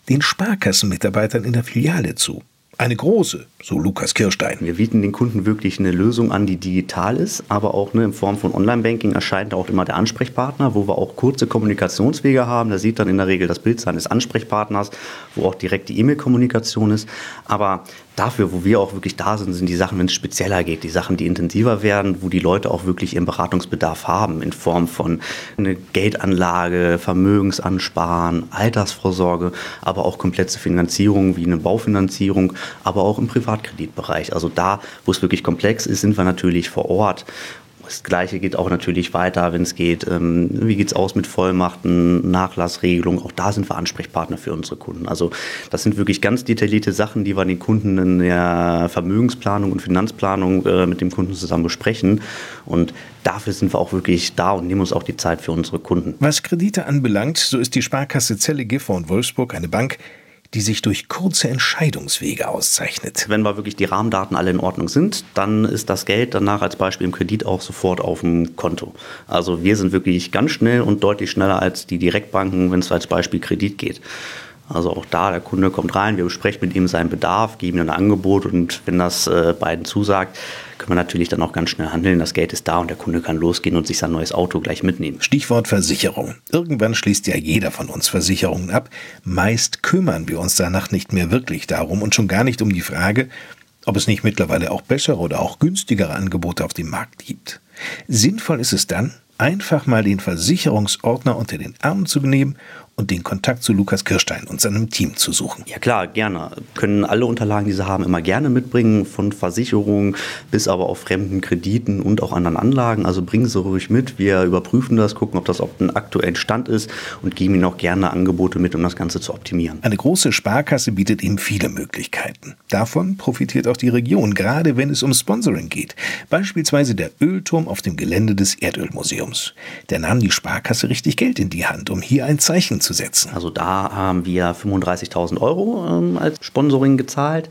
den Sparkassenmitarbeitern in der Filiale zu. Eine große, so Lukas Kirstein. Wir bieten den Kunden wirklich eine Lösung an, die digital ist, aber auch in Form von Online-Banking erscheint auch immer der Ansprechpartner, wo wir auch kurze Kommunikationswege haben. Da sieht dann in der Regel das Bild seines Ansprechpartners, wo auch direkt die E-Mail-Kommunikation ist. Aber dafür, wo wir auch wirklich da sind, sind die Sachen, wenn es spezieller geht, die Sachen, die intensiver werden, wo die Leute auch wirklich ihren Beratungsbedarf haben, in Form von eine Geldanlage, Vermögensansparen, Altersvorsorge, aber auch komplexe Finanzierung wie eine Baufinanzierung, aber auch im Privatkreditbereich. Also da, wo es wirklich komplex ist, sind wir natürlich vor Ort. Das Gleiche geht auch natürlich weiter, wenn es geht, wie geht es aus mit Vollmachten, Nachlassregelung, auch da sind wir Ansprechpartner für unsere Kunden. Also das sind wirklich ganz detaillierte Sachen, die wir den Kunden in der Vermögensplanung und Finanzplanung mit dem Kunden zusammen besprechen und dafür sind wir auch wirklich da und nehmen uns auch die Zeit für unsere Kunden. Was Kredite anbelangt, so ist die Sparkasse Celle Gifhorn Wolfsburg eine Bank, die sich durch kurze Entscheidungswege auszeichnet. Wenn wir wirklich die Rahmendaten alle in Ordnung sind, dann ist das Geld danach als Beispiel im Kredit auch sofort auf dem Konto. Also wir sind wirklich ganz schnell und deutlich schneller als die Direktbanken, wenn es als Beispiel Kredit geht. Also auch da, der Kunde kommt rein, wir besprechen mit ihm seinen Bedarf, geben ihm ein Angebot und wenn das beiden zusagt, können wir natürlich dann auch ganz schnell handeln. Das Geld ist da und der Kunde kann losgehen und sich sein neues Auto gleich mitnehmen. Stichwort Versicherung. Irgendwann schließt ja jeder von uns Versicherungen ab. Meist kümmern wir uns danach nicht mehr wirklich darum und schon gar nicht um die Frage, ob es nicht mittlerweile auch bessere oder auch günstigere Angebote auf dem Markt gibt. Sinnvoll ist es dann, einfach mal den Versicherungsordner unter den Arm zu nehmen und den Kontakt zu Lukas Kirstein und seinem Team zu suchen. Ja klar, gerne. Können alle Unterlagen, die Sie haben, immer gerne mitbringen, von Versicherungen bis aber auch fremden Krediten und auch anderen Anlagen. Also bringen Sie ruhig mit. Wir überprüfen das, gucken, ob das auf den aktuellen Stand ist und geben Ihnen auch gerne Angebote mit, um das Ganze zu optimieren. Eine große Sparkasse bietet eben viele Möglichkeiten. Davon profitiert auch die Region, gerade wenn es um Sponsoring geht. Beispielsweise der Ölturm auf dem Gelände des Erdölmuseums. Da nahm die Sparkasse richtig Geld in die Hand, um hier ein Zeichen zu setzen. Also da haben wir 35.000 € als Sponsoring gezahlt.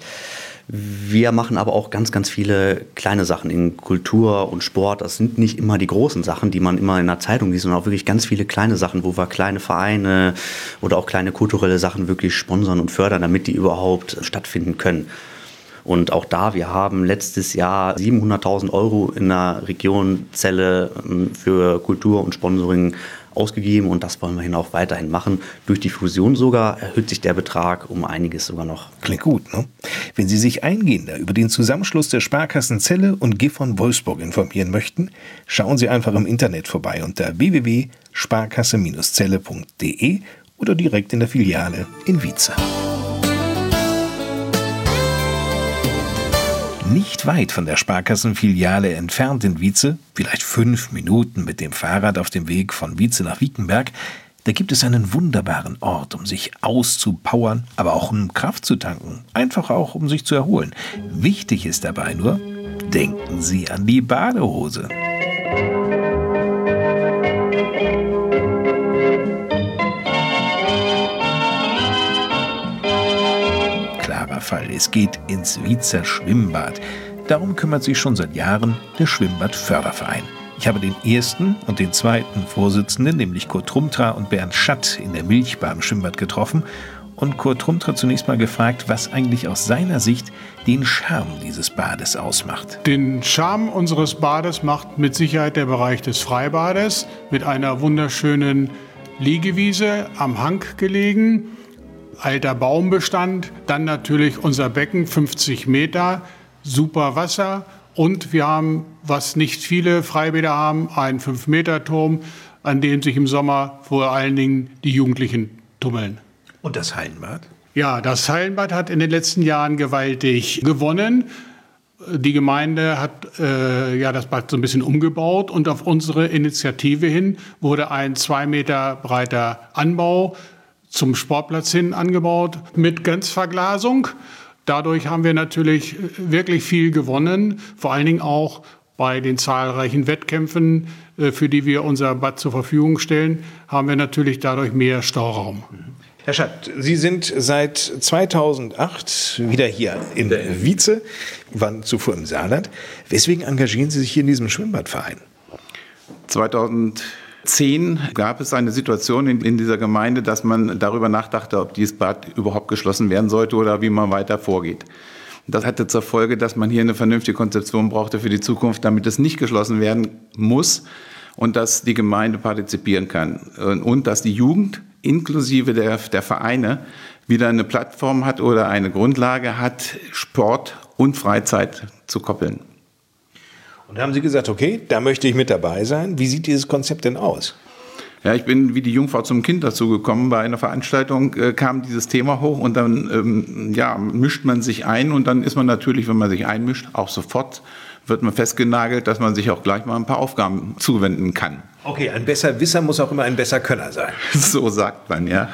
Wir machen aber auch ganz, ganz viele kleine Sachen in Kultur und Sport. Das sind nicht immer die großen Sachen, die man immer in der Zeitung liest, sondern auch wirklich ganz viele kleine Sachen, wo wir kleine Vereine oder auch kleine kulturelle Sachen wirklich sponsern und fördern, damit die überhaupt stattfinden können. Und auch da, wir haben letztes Jahr 700.000 € in der Region Celle für Kultur und Sponsoring ausgegeben und das wollen wir auch weiterhin machen. Durch die Fusion sogar erhöht sich der Betrag um einiges sogar noch. Klingt gut, ne? Wenn Sie sich eingehender über den Zusammenschluss der Sparkassen Celle und Gifhorn Wolfsburg informieren möchten, schauen Sie einfach im Internet vorbei unter www.sparkasse-celle.de oder direkt in der Filiale in Wietze. Nicht weit von der Sparkassenfiliale entfernt in Wietze, vielleicht 5 Minuten mit dem Fahrrad auf dem Weg von Wietze nach Wiekenberg, da gibt es einen wunderbaren Ort, um sich auszupowern, aber auch um Kraft zu tanken, einfach auch um sich zu erholen. Wichtig ist dabei nur, denken Sie an die Badehose. Fall. Es geht ins Wietzer Schwimmbad. Darum kümmert sich schon seit Jahren der Schwimmbadförderverein. Ich habe den ersten und den zweiten Vorsitzenden, nämlich Kurt Trumtra und Bernd Schatt, in der Milchbar im Schwimmbad getroffen und Kurt Trumtra zunächst mal gefragt, was eigentlich aus seiner Sicht den Charme dieses Bades ausmacht. Den Charme unseres Bades macht mit Sicherheit der Bereich des Freibades mit einer wunderschönen Liegewiese am Hang gelegen. Alter Baumbestand, dann natürlich unser Becken, 50 Meter, super Wasser und wir haben, was nicht viele Freibäder haben, einen 5-Meter-Turm, an dem sich im Sommer vor allen Dingen die Jugendlichen tummeln. Und das Hallenbad? Ja, das Hallenbad hat in den letzten Jahren gewaltig gewonnen. Die Gemeinde hat das Bad so ein bisschen umgebaut und auf unsere Initiative hin wurde ein 2 Meter breiter Anbau zum Sportplatz hin angebaut mit Grenzverglasung. Dadurch haben wir natürlich wirklich viel gewonnen, vor allen Dingen auch bei den zahlreichen Wettkämpfen, für die wir unser Bad zur Verfügung stellen, haben wir natürlich dadurch mehr Stauraum. Herr Schatt, Sie sind seit 2008 wieder hier in Wietze, waren zuvor im Saarland. Weswegen engagieren Sie sich hier in diesem Schwimmbadverein? 2004 2010 gab es eine Situation in dieser Gemeinde, dass man darüber nachdachte, ob dieses Bad überhaupt geschlossen werden sollte oder wie man weiter vorgeht. Das hatte zur Folge, dass man hier eine vernünftige Konzeption brauchte für die Zukunft, damit es nicht geschlossen werden muss und dass die Gemeinde partizipieren kann. Und dass die Jugend inklusive der Vereine wieder eine Plattform hat oder eine Grundlage hat, Sport und Freizeit zu koppeln. Und da haben Sie gesagt, okay, da möchte ich mit dabei sein. Wie sieht dieses Konzept denn aus? Ja, ich bin wie die Jungfrau zum Kind dazu gekommen. Bei einer Veranstaltung kam dieses Thema hoch und dann mischt man sich ein und dann ist man natürlich, wenn man sich einmischt, auch sofort wird man festgenagelt, dass man sich auch gleich mal ein paar Aufgaben zuwenden kann. Okay, ein Besserwisser muss auch immer ein Besserkönner sein. So sagt man, ja.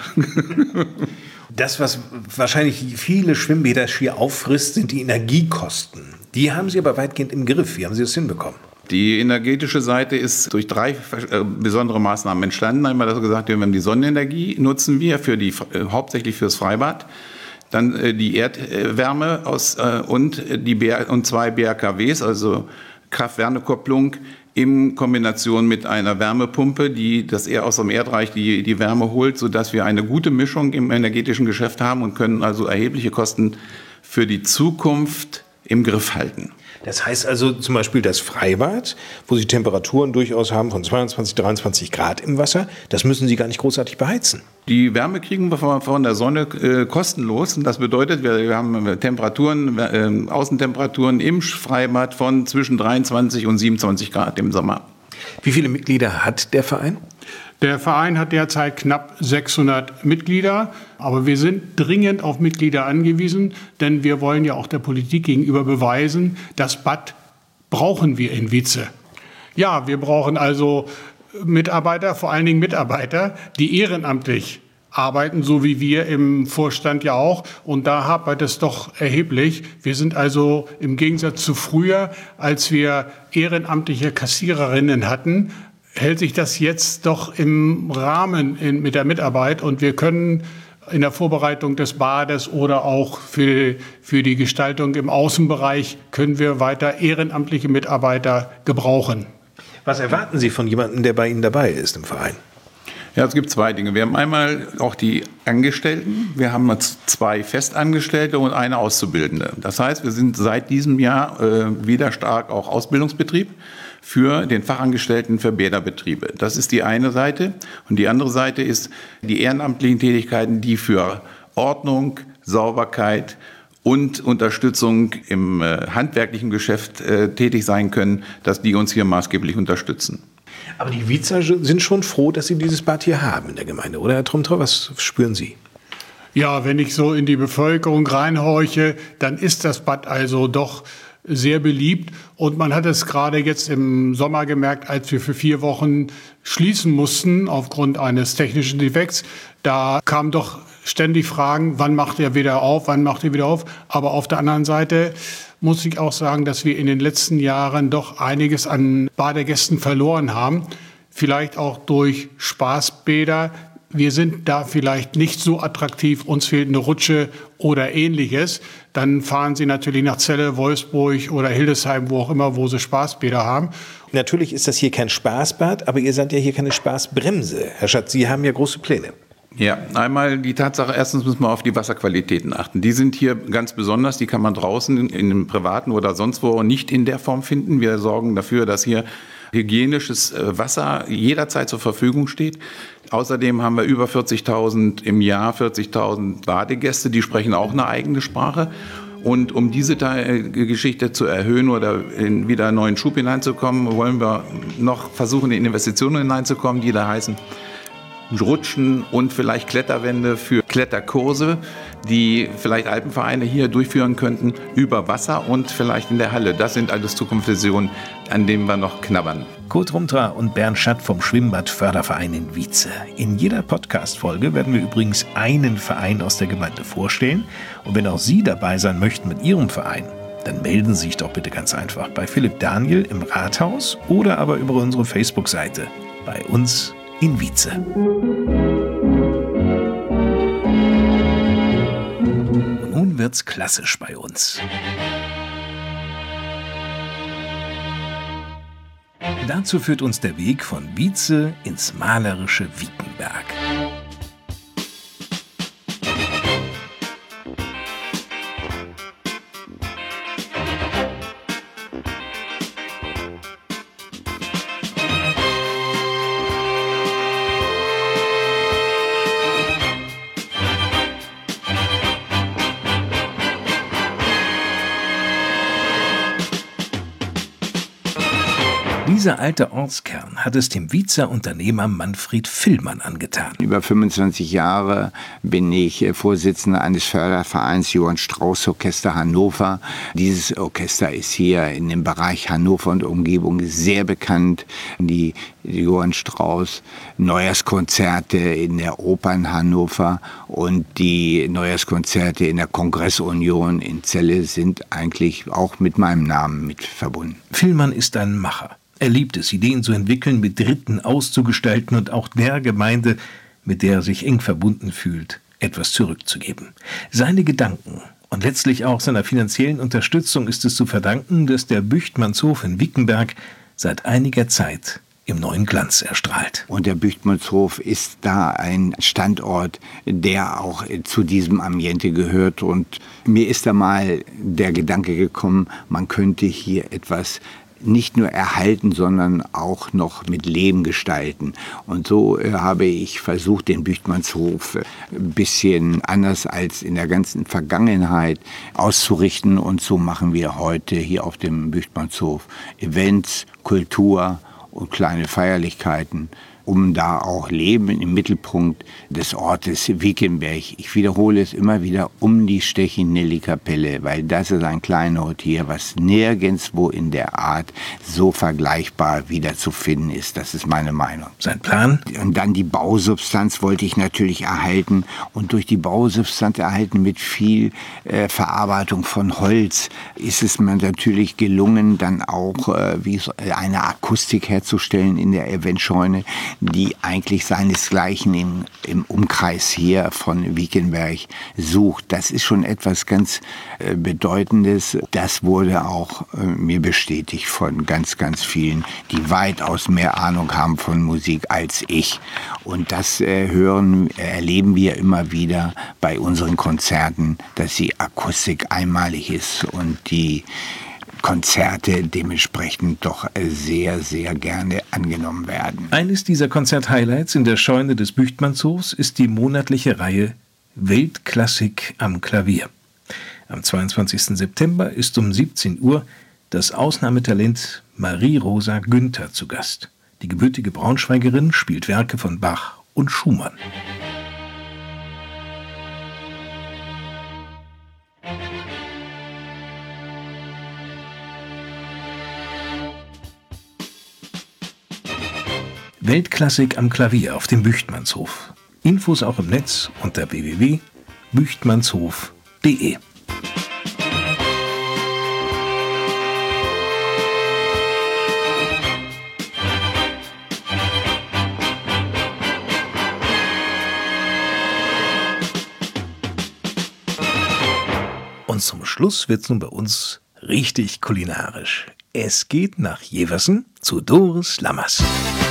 Das, was wahrscheinlich viele Schwimmbäder schier auffrisst, sind die Energiekosten. Die haben Sie aber weitgehend im Griff. Wie haben Sie das hinbekommen? Die energetische Seite ist durch 3 besondere Maßnahmen entstanden. Einmal, dass wir gesagt haben, die Sonnenenergie nutzen wir hauptsächlich fürs Freibad. Dann die Erdwärme und 2 BRKWs, also Kraft-Wärme-Kopplung in Kombination mit einer Wärmepumpe, die das eher aus dem Erdreich die Wärme holt, sodass wir eine gute Mischung im energetischen Geschäft haben und können also erhebliche Kosten für die Zukunft im Griff halten. Das heißt also zum Beispiel das Freibad, wo Sie Temperaturen durchaus haben von 22, 23 Grad im Wasser, das müssen Sie gar nicht großartig beheizen. Die Wärme kriegen wir von der Sonne kostenlos. Und das bedeutet, wir haben Temperaturen, Außentemperaturen im Freibad von zwischen 23 und 27 Grad im Sommer. Wie viele Mitglieder hat der Verein? Der Verein hat derzeit knapp 600 Mitglieder, aber wir sind dringend auf Mitglieder angewiesen, denn wir wollen ja auch der Politik gegenüber beweisen, das Bad brauchen wir in Wietze. Ja, wir brauchen also Mitarbeiter, vor allen Dingen Mitarbeiter, die ehrenamtlich arbeiten, so wie wir im Vorstand ja auch. Und da hapert es doch erheblich. Wir sind also im Gegensatz zu früher, als wir ehrenamtliche Kassiererinnen hatten, hält sich das jetzt doch im Rahmen mit der Mitarbeit und wir können in der Vorbereitung des Bades oder auch für die Gestaltung im Außenbereich können wir weiter ehrenamtliche Mitarbeiter gebrauchen. Was erwarten Sie von jemandem, der bei Ihnen dabei ist im Verein? Ja, es gibt 2 Dinge. Wir haben einmal auch die Angestellten. Wir haben 2 Festangestellte und eine Auszubildende. Das heißt, wir sind seit diesem Jahr wieder stark auch Ausbildungsbetrieb für den Fachangestellten für Bäderbetriebe. Das ist die eine Seite. Und die andere Seite ist die ehrenamtlichen Tätigkeiten, die für Ordnung, Sauberkeit und Unterstützung im handwerklichen Geschäft tätig sein können, dass die uns hier maßgeblich unterstützen. Aber die Wietzer sind schon froh, dass Sie dieses Bad hier haben in der Gemeinde, oder Herr Trumtra? Was spüren Sie? Ja, wenn ich so in die Bevölkerung reinhorche, dann ist das Bad also doch sehr beliebt. Und man hat es gerade jetzt im Sommer gemerkt, als wir für 4 Wochen schließen mussten aufgrund eines technischen Defekts. Da kamen doch ständig Fragen, wann macht ihr wieder auf, wann macht ihr wieder auf. Aber auf der anderen Seite muss ich auch sagen, dass wir in den letzten Jahren doch einiges an Badegästen verloren haben. Vielleicht auch durch Spaßbäder. Wir sind da vielleicht nicht so attraktiv, uns fehlt eine Rutsche oder Ähnliches. Dann fahren Sie natürlich nach Celle, Wolfsburg oder Hildesheim, wo auch immer, wo Sie Spaßbäder haben. Natürlich ist das hier kein Spaßbad, aber ihr seid ja hier keine Spaßbremse. Herr Schatz, Sie haben ja große Pläne. Ja, einmal die Tatsache, erstens müssen wir auf die Wasserqualitäten achten. Die sind hier ganz besonders, die kann man draußen in einem privaten oder sonst wo nicht in der Form finden. Wir sorgen dafür, dass hier hygienisches Wasser jederzeit zur Verfügung steht. Außerdem haben wir über 40.000 im Jahr, 40.000 Badegäste, die sprechen auch eine eigene Sprache. Und um diese Geschichte zu erhöhen oder wieder einen neuen Schub hineinzukommen, wollen wir noch versuchen, in Investitionen hineinzukommen, die da heißen Rutschen und vielleicht Kletterwände für Kletterkurse, die vielleicht Alpenvereine hier durchführen könnten, über Wasser und vielleicht in der Halle. Das sind alles Zukunftsvisionen, an denen wir noch knabbern. Kurt Rumtra und Bernd Schatt vom Schwimmbadförderverein in Wietze. In jeder Podcast-Folge werden wir übrigens einen Verein aus der Gemeinde vorstellen. Und wenn auch Sie dabei sein möchten mit Ihrem Verein, dann melden Sie sich doch bitte ganz einfach bei Philipp Daniel im Rathaus oder aber über unsere Facebook-Seite bei uns in Wietze. Und nun wird's klassisch bei uns. Dazu führt uns der Weg von Wietze ins malerische Wiekenberg. Dieser alte Ortskern hat es dem Wietzer Unternehmer Manfred Villmann angetan. Über 25 Jahre bin ich Vorsitzender eines Fördervereins Johann Strauß Orchester Hannover. Dieses Orchester ist hier in dem Bereich Hannover und Umgebung sehr bekannt. Die Johann Strauß Neujahrskonzerte in der Oper in Hannover und die Neujahrskonzerte in der Kongressunion in Celle sind eigentlich auch mit meinem Namen mit verbunden. Villmann ist ein Macher. Er liebt es, Ideen zu entwickeln, mit Dritten auszugestalten und auch der Gemeinde, mit der er sich eng verbunden fühlt, etwas zurückzugeben. Seine Gedanken und letztlich auch seiner finanziellen Unterstützung ist es zu verdanken, dass der Büchtmannshof in Wickenberg seit einiger Zeit im neuen Glanz erstrahlt. Und der Büchtmannshof ist da ein Standort, der auch zu diesem Ambiente gehört. Und mir ist da mal der Gedanke gekommen, man könnte hier etwas nicht nur erhalten, sondern auch noch mit Leben gestalten. Und so habe ich versucht, den Büchtmannshof ein bisschen anders als in der ganzen Vergangenheit auszurichten. Und so machen wir heute hier auf dem Büchtmannshof Events, Kultur und kleine Feierlichkeiten, um da auch Leben im Mittelpunkt des Ortes Wickenberg. Ich wiederhole es immer wieder, um die Stechinelli-Kapelle, weil das ist ein Kleinod hier, was nirgendwo in der Art so vergleichbar wiederzufinden ist. Das ist meine Meinung. Sein Plan? Und dann die Bausubstanz wollte ich natürlich erhalten und durch die Bausubstanz erhalten mit viel Verarbeitung von Holz ist es mir natürlich gelungen, dann auch eine Akustik herzustellen in der Eventscheune, die eigentlich seinesgleichen im Umkreis hier von Wickenberg sucht. Das ist schon etwas ganz Bedeutendes. Das wurde auch mir bestätigt von ganz, ganz vielen, die weitaus mehr Ahnung haben von Musik als ich. Und das erleben wir immer wieder bei unseren Konzerten, dass die Akustik einmalig ist und die Konzerte dementsprechend doch sehr, sehr gerne angenommen werden. Eines dieser Konzert-Highlights in der Scheune des Büchtmannshofs ist die monatliche Reihe Weltklassik am Klavier. Am 22. September ist um 17 Uhr das Ausnahmetalent Marie-Rosa Günther zu Gast. Die gebürtige Braunschweigerin spielt Werke von Bach und Schumann. Weltklassik am Klavier auf dem Büchtmannshof. Infos auch im Netz unter www.büchtmannshof.de. Und zum Schluss wird's nun bei uns richtig kulinarisch. Es geht nach Jeversen zu Doris Lammers.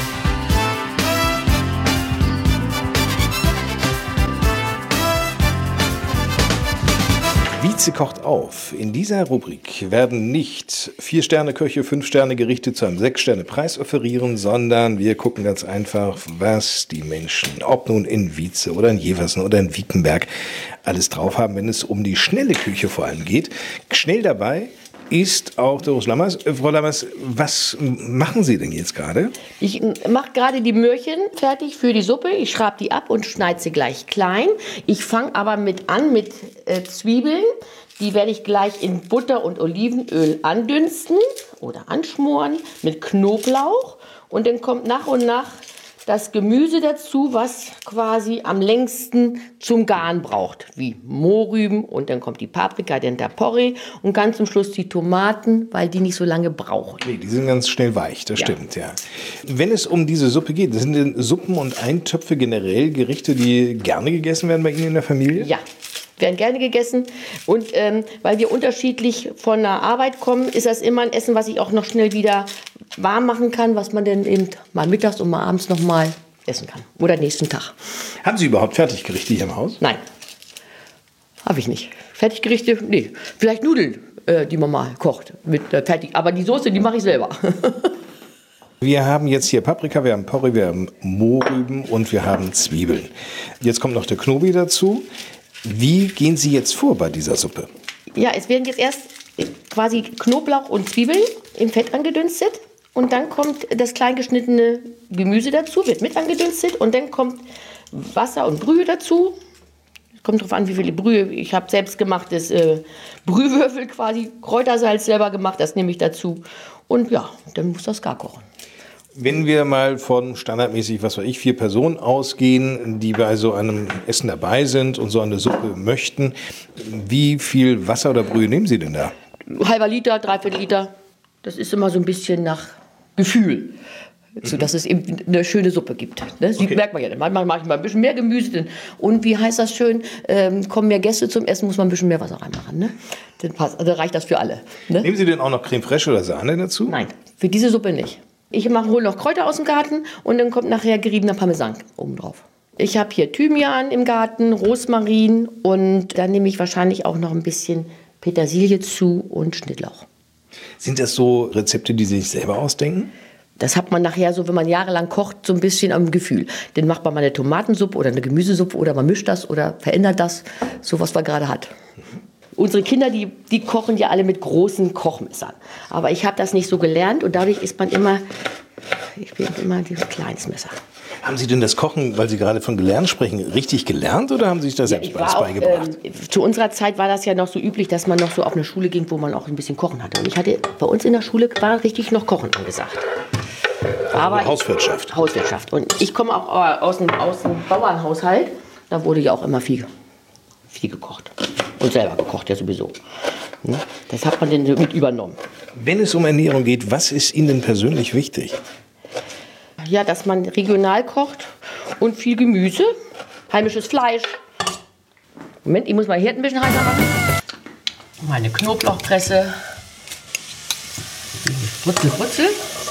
Wietze kocht auf. In dieser Rubrik werden nicht 4-Sterne-Köche 5-Sterne-Gerichte zu einem 6-Sterne-Preis offerieren, sondern wir gucken ganz einfach, was die Menschen, ob nun in Wietze oder in Jeversen oder in Wickenberg, alles drauf haben, wenn es um die schnelle Küche vor allem geht. Schnell dabei ist auch Doris Lammers. Frau Lammers, was machen Sie denn jetzt gerade? Ich mache gerade die Möhrchen fertig für die Suppe. Ich schraube die ab und schneide sie gleich klein. Ich fange aber mit Zwiebeln. Die werde ich gleich in Butter und Olivenöl andünsten oder anschmoren mit Knoblauch. Und dann kommt nach und nach das Gemüse dazu, was quasi am längsten zum Garen braucht, wie Mohrrüben, und dann kommt die Paprika, den Porree und ganz zum Schluss die Tomaten, weil die nicht so lange brauchen. Nee, die sind ganz schnell weich, das stimmt, ja. Wenn es um diese Suppe geht, sind denn Suppen und Eintöpfe generell Gerichte, die gerne gegessen werden bei Ihnen in der Familie? Ja. Werden gerne gegessen und weil wir unterschiedlich von der Arbeit kommen, ist das immer ein Essen, was ich auch noch schnell wieder warm machen kann, was man dann eben mal mittags und mal abends noch mal essen kann. Oder nächsten Tag. Haben Sie überhaupt Fertiggerichte hier im Haus? Nein, habe ich nicht. Fertiggerichte, nee. Vielleicht Nudeln, die man mal kocht. Fertig. Aber die Soße, die mache ich selber. Wir haben jetzt hier Paprika, wir haben Porree, wir haben Mohrrüben und wir haben Zwiebeln. Jetzt kommt noch der Knobi dazu. Wie gehen Sie jetzt vor bei dieser Suppe? Ja, es werden jetzt erst quasi Knoblauch und Zwiebeln im Fett angedünstet. Und dann kommt das klein geschnittene Gemüse dazu, wird mit angedünstet. Und dann kommt Wasser und Brühe dazu. Kommt drauf an, wie viele Brühe. Ich habe selbst gemachtes Brühwürfel quasi, Kräutersalz selber gemacht, das nehme ich dazu. Und ja, dann muss das gar kochen. Wenn wir mal von standardmäßig, 4 Personen ausgehen, die bei so einem Essen dabei sind und so eine Suppe möchten, wie viel Wasser oder Brühe nehmen Sie denn da? Halber Liter, 3/4 Liter. Das ist immer so ein bisschen nach Gefühl. Sodass es eben eine schöne Suppe gibt. Ne? Okay. Merkt man ja. Manchmal mache ich mal ein bisschen mehr Gemüse. Und wie heißt das schön? Kommen mehr Gäste zum Essen, muss man ein bisschen mehr Wasser reinmachen. Ne? Dann reicht das für alle. Ne? Nehmen Sie denn auch noch Creme fraiche oder Sahne dazu? Nein, für diese Suppe nicht. Ich hole noch Kräuter aus dem Garten und dann kommt nachher geriebener Parmesan oben drauf. Ich habe hier Thymian im Garten, Rosmarin und dann nehme ich wahrscheinlich auch noch ein bisschen Petersilie zu und Schnittlauch. Sind das so Rezepte, die Sie sich selber ausdenken? Das hat man nachher so, wenn man jahrelang kocht, so ein bisschen am Gefühl. Dann macht man mal eine Tomatensuppe oder eine Gemüsesuppe oder man mischt das oder verändert das, so was man gerade hat. Unsere Kinder, die kochen ja alle mit großen Kochmessern. Aber ich habe das nicht so gelernt und dadurch ist man immer dieses kleines Messer. Haben Sie denn das Kochen, weil Sie gerade von gelernt sprechen, richtig gelernt oder haben Sie sich da selbst beigebracht? Zu unserer Zeit war das ja noch so üblich, dass man noch so auf eine Schule ging, wo man auch ein bisschen Kochen hatte. Und ich hatte bei uns in der Schule war richtig noch Kochen angesagt. Aber Hauswirtschaft. Hauswirtschaft. Und ich komme auch aus dem Bauernhaushalt. Da wurde ja auch immer viel gekocht. Und selber gekocht ja sowieso. Das hat man dann mit übernommen. Wenn es um Ernährung geht, was ist Ihnen persönlich wichtig? Ja, dass man regional kocht und viel Gemüse, heimisches Fleisch. Moment, ich muss mal hier ein bisschen heißer machen. Meine Knoblauchpresse. Rützel.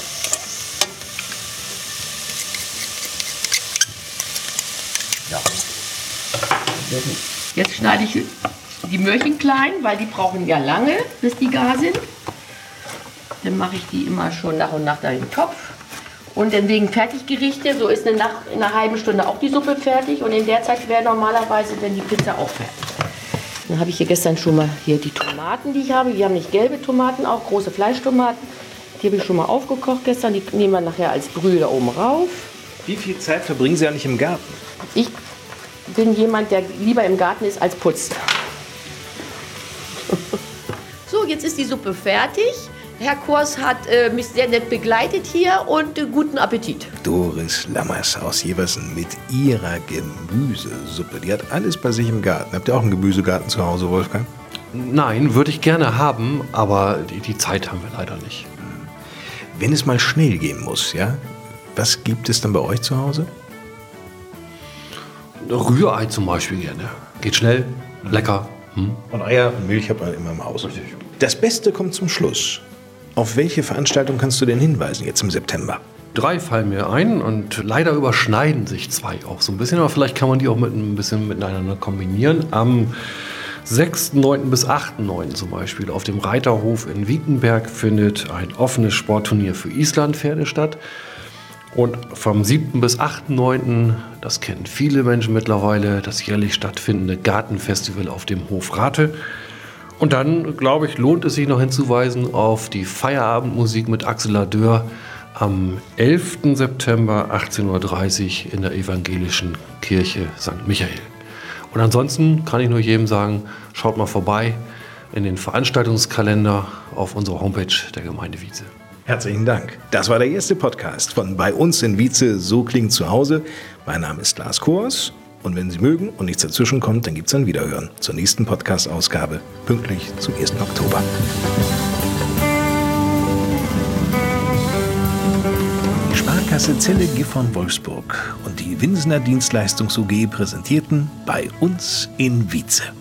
Ja. Jetzt schneide ich die Möhrchen klein, weil die brauchen ja lange, bis die gar sind. Dann mache ich die immer schon nach und nach da in den Topf. Und dann wegen Fertiggerichte, so ist in einer halben Stunde auch die Suppe fertig. Und in der Zeit wäre normalerweise dann die Pizza auch fertig. Dann habe ich hier gestern schon mal hier die Tomaten, die ich habe. Wir haben nicht gelbe Tomaten, auch große Fleischtomaten. Die habe ich schon mal aufgekocht gestern. Die nehmen wir nachher als Brühe da oben rauf. Wie viel Zeit verbringen Sie eigentlich im Garten? Ich bin jemand, der lieber im Garten ist als putzt. So, jetzt ist die Suppe fertig. Herr Kors hat mich sehr nett begleitet hier und guten Appetit. Doris Lammers aus Jeversen mit ihrer Gemüsesuppe. Die hat alles bei sich im Garten. Habt ihr auch einen Gemüsegarten zu Hause, Wolfgang? Nein, würde ich gerne haben, aber die Zeit haben wir leider nicht. Wenn es mal schnell gehen muss, ja, was gibt es dann bei euch zu Hause? Rührei zum Beispiel gerne. Geht schnell, lecker. Und Eier und Milch hat man immer im Haus. Richtig. Das Beste kommt zum Schluss. Auf welche Veranstaltung kannst du denn hinweisen jetzt im September? 3 fallen mir ein und leider überschneiden sich 2 auch so ein bisschen, aber vielleicht kann man die auch ein bisschen miteinander kombinieren. Am 6.9. bis 8.9. zum Beispiel auf dem Reiterhof in Wiekenberg findet ein offenes Sportturnier für Islandpferde statt. Und vom 7. bis 8.9., das kennen viele Menschen mittlerweile, das jährlich stattfindende Gartenfestival auf dem Hof Rate. Und dann, glaube ich, lohnt es sich noch hinzuweisen auf die Feierabendmusik mit Axel Ladeur am 11. September 18.30 Uhr in der evangelischen Kirche St. Michael. Und ansonsten kann ich nur jedem sagen, schaut mal vorbei in den Veranstaltungskalender auf unserer Homepage der Gemeinde Wietze. Herzlichen Dank. Das war der erste Podcast von Bei uns in Wietze, so klingt zu Hause. Mein Name ist Lars Kors. Und wenn Sie mögen und nichts dazwischen kommt, dann gibt es ein Wiederhören zur nächsten Podcast-Ausgabe, pünktlich zum 1. Oktober. Die Sparkasse Celle Gifhorn Wolfsburg und die Winsener Dienstleistungs UG präsentierten Bei uns in Wietze.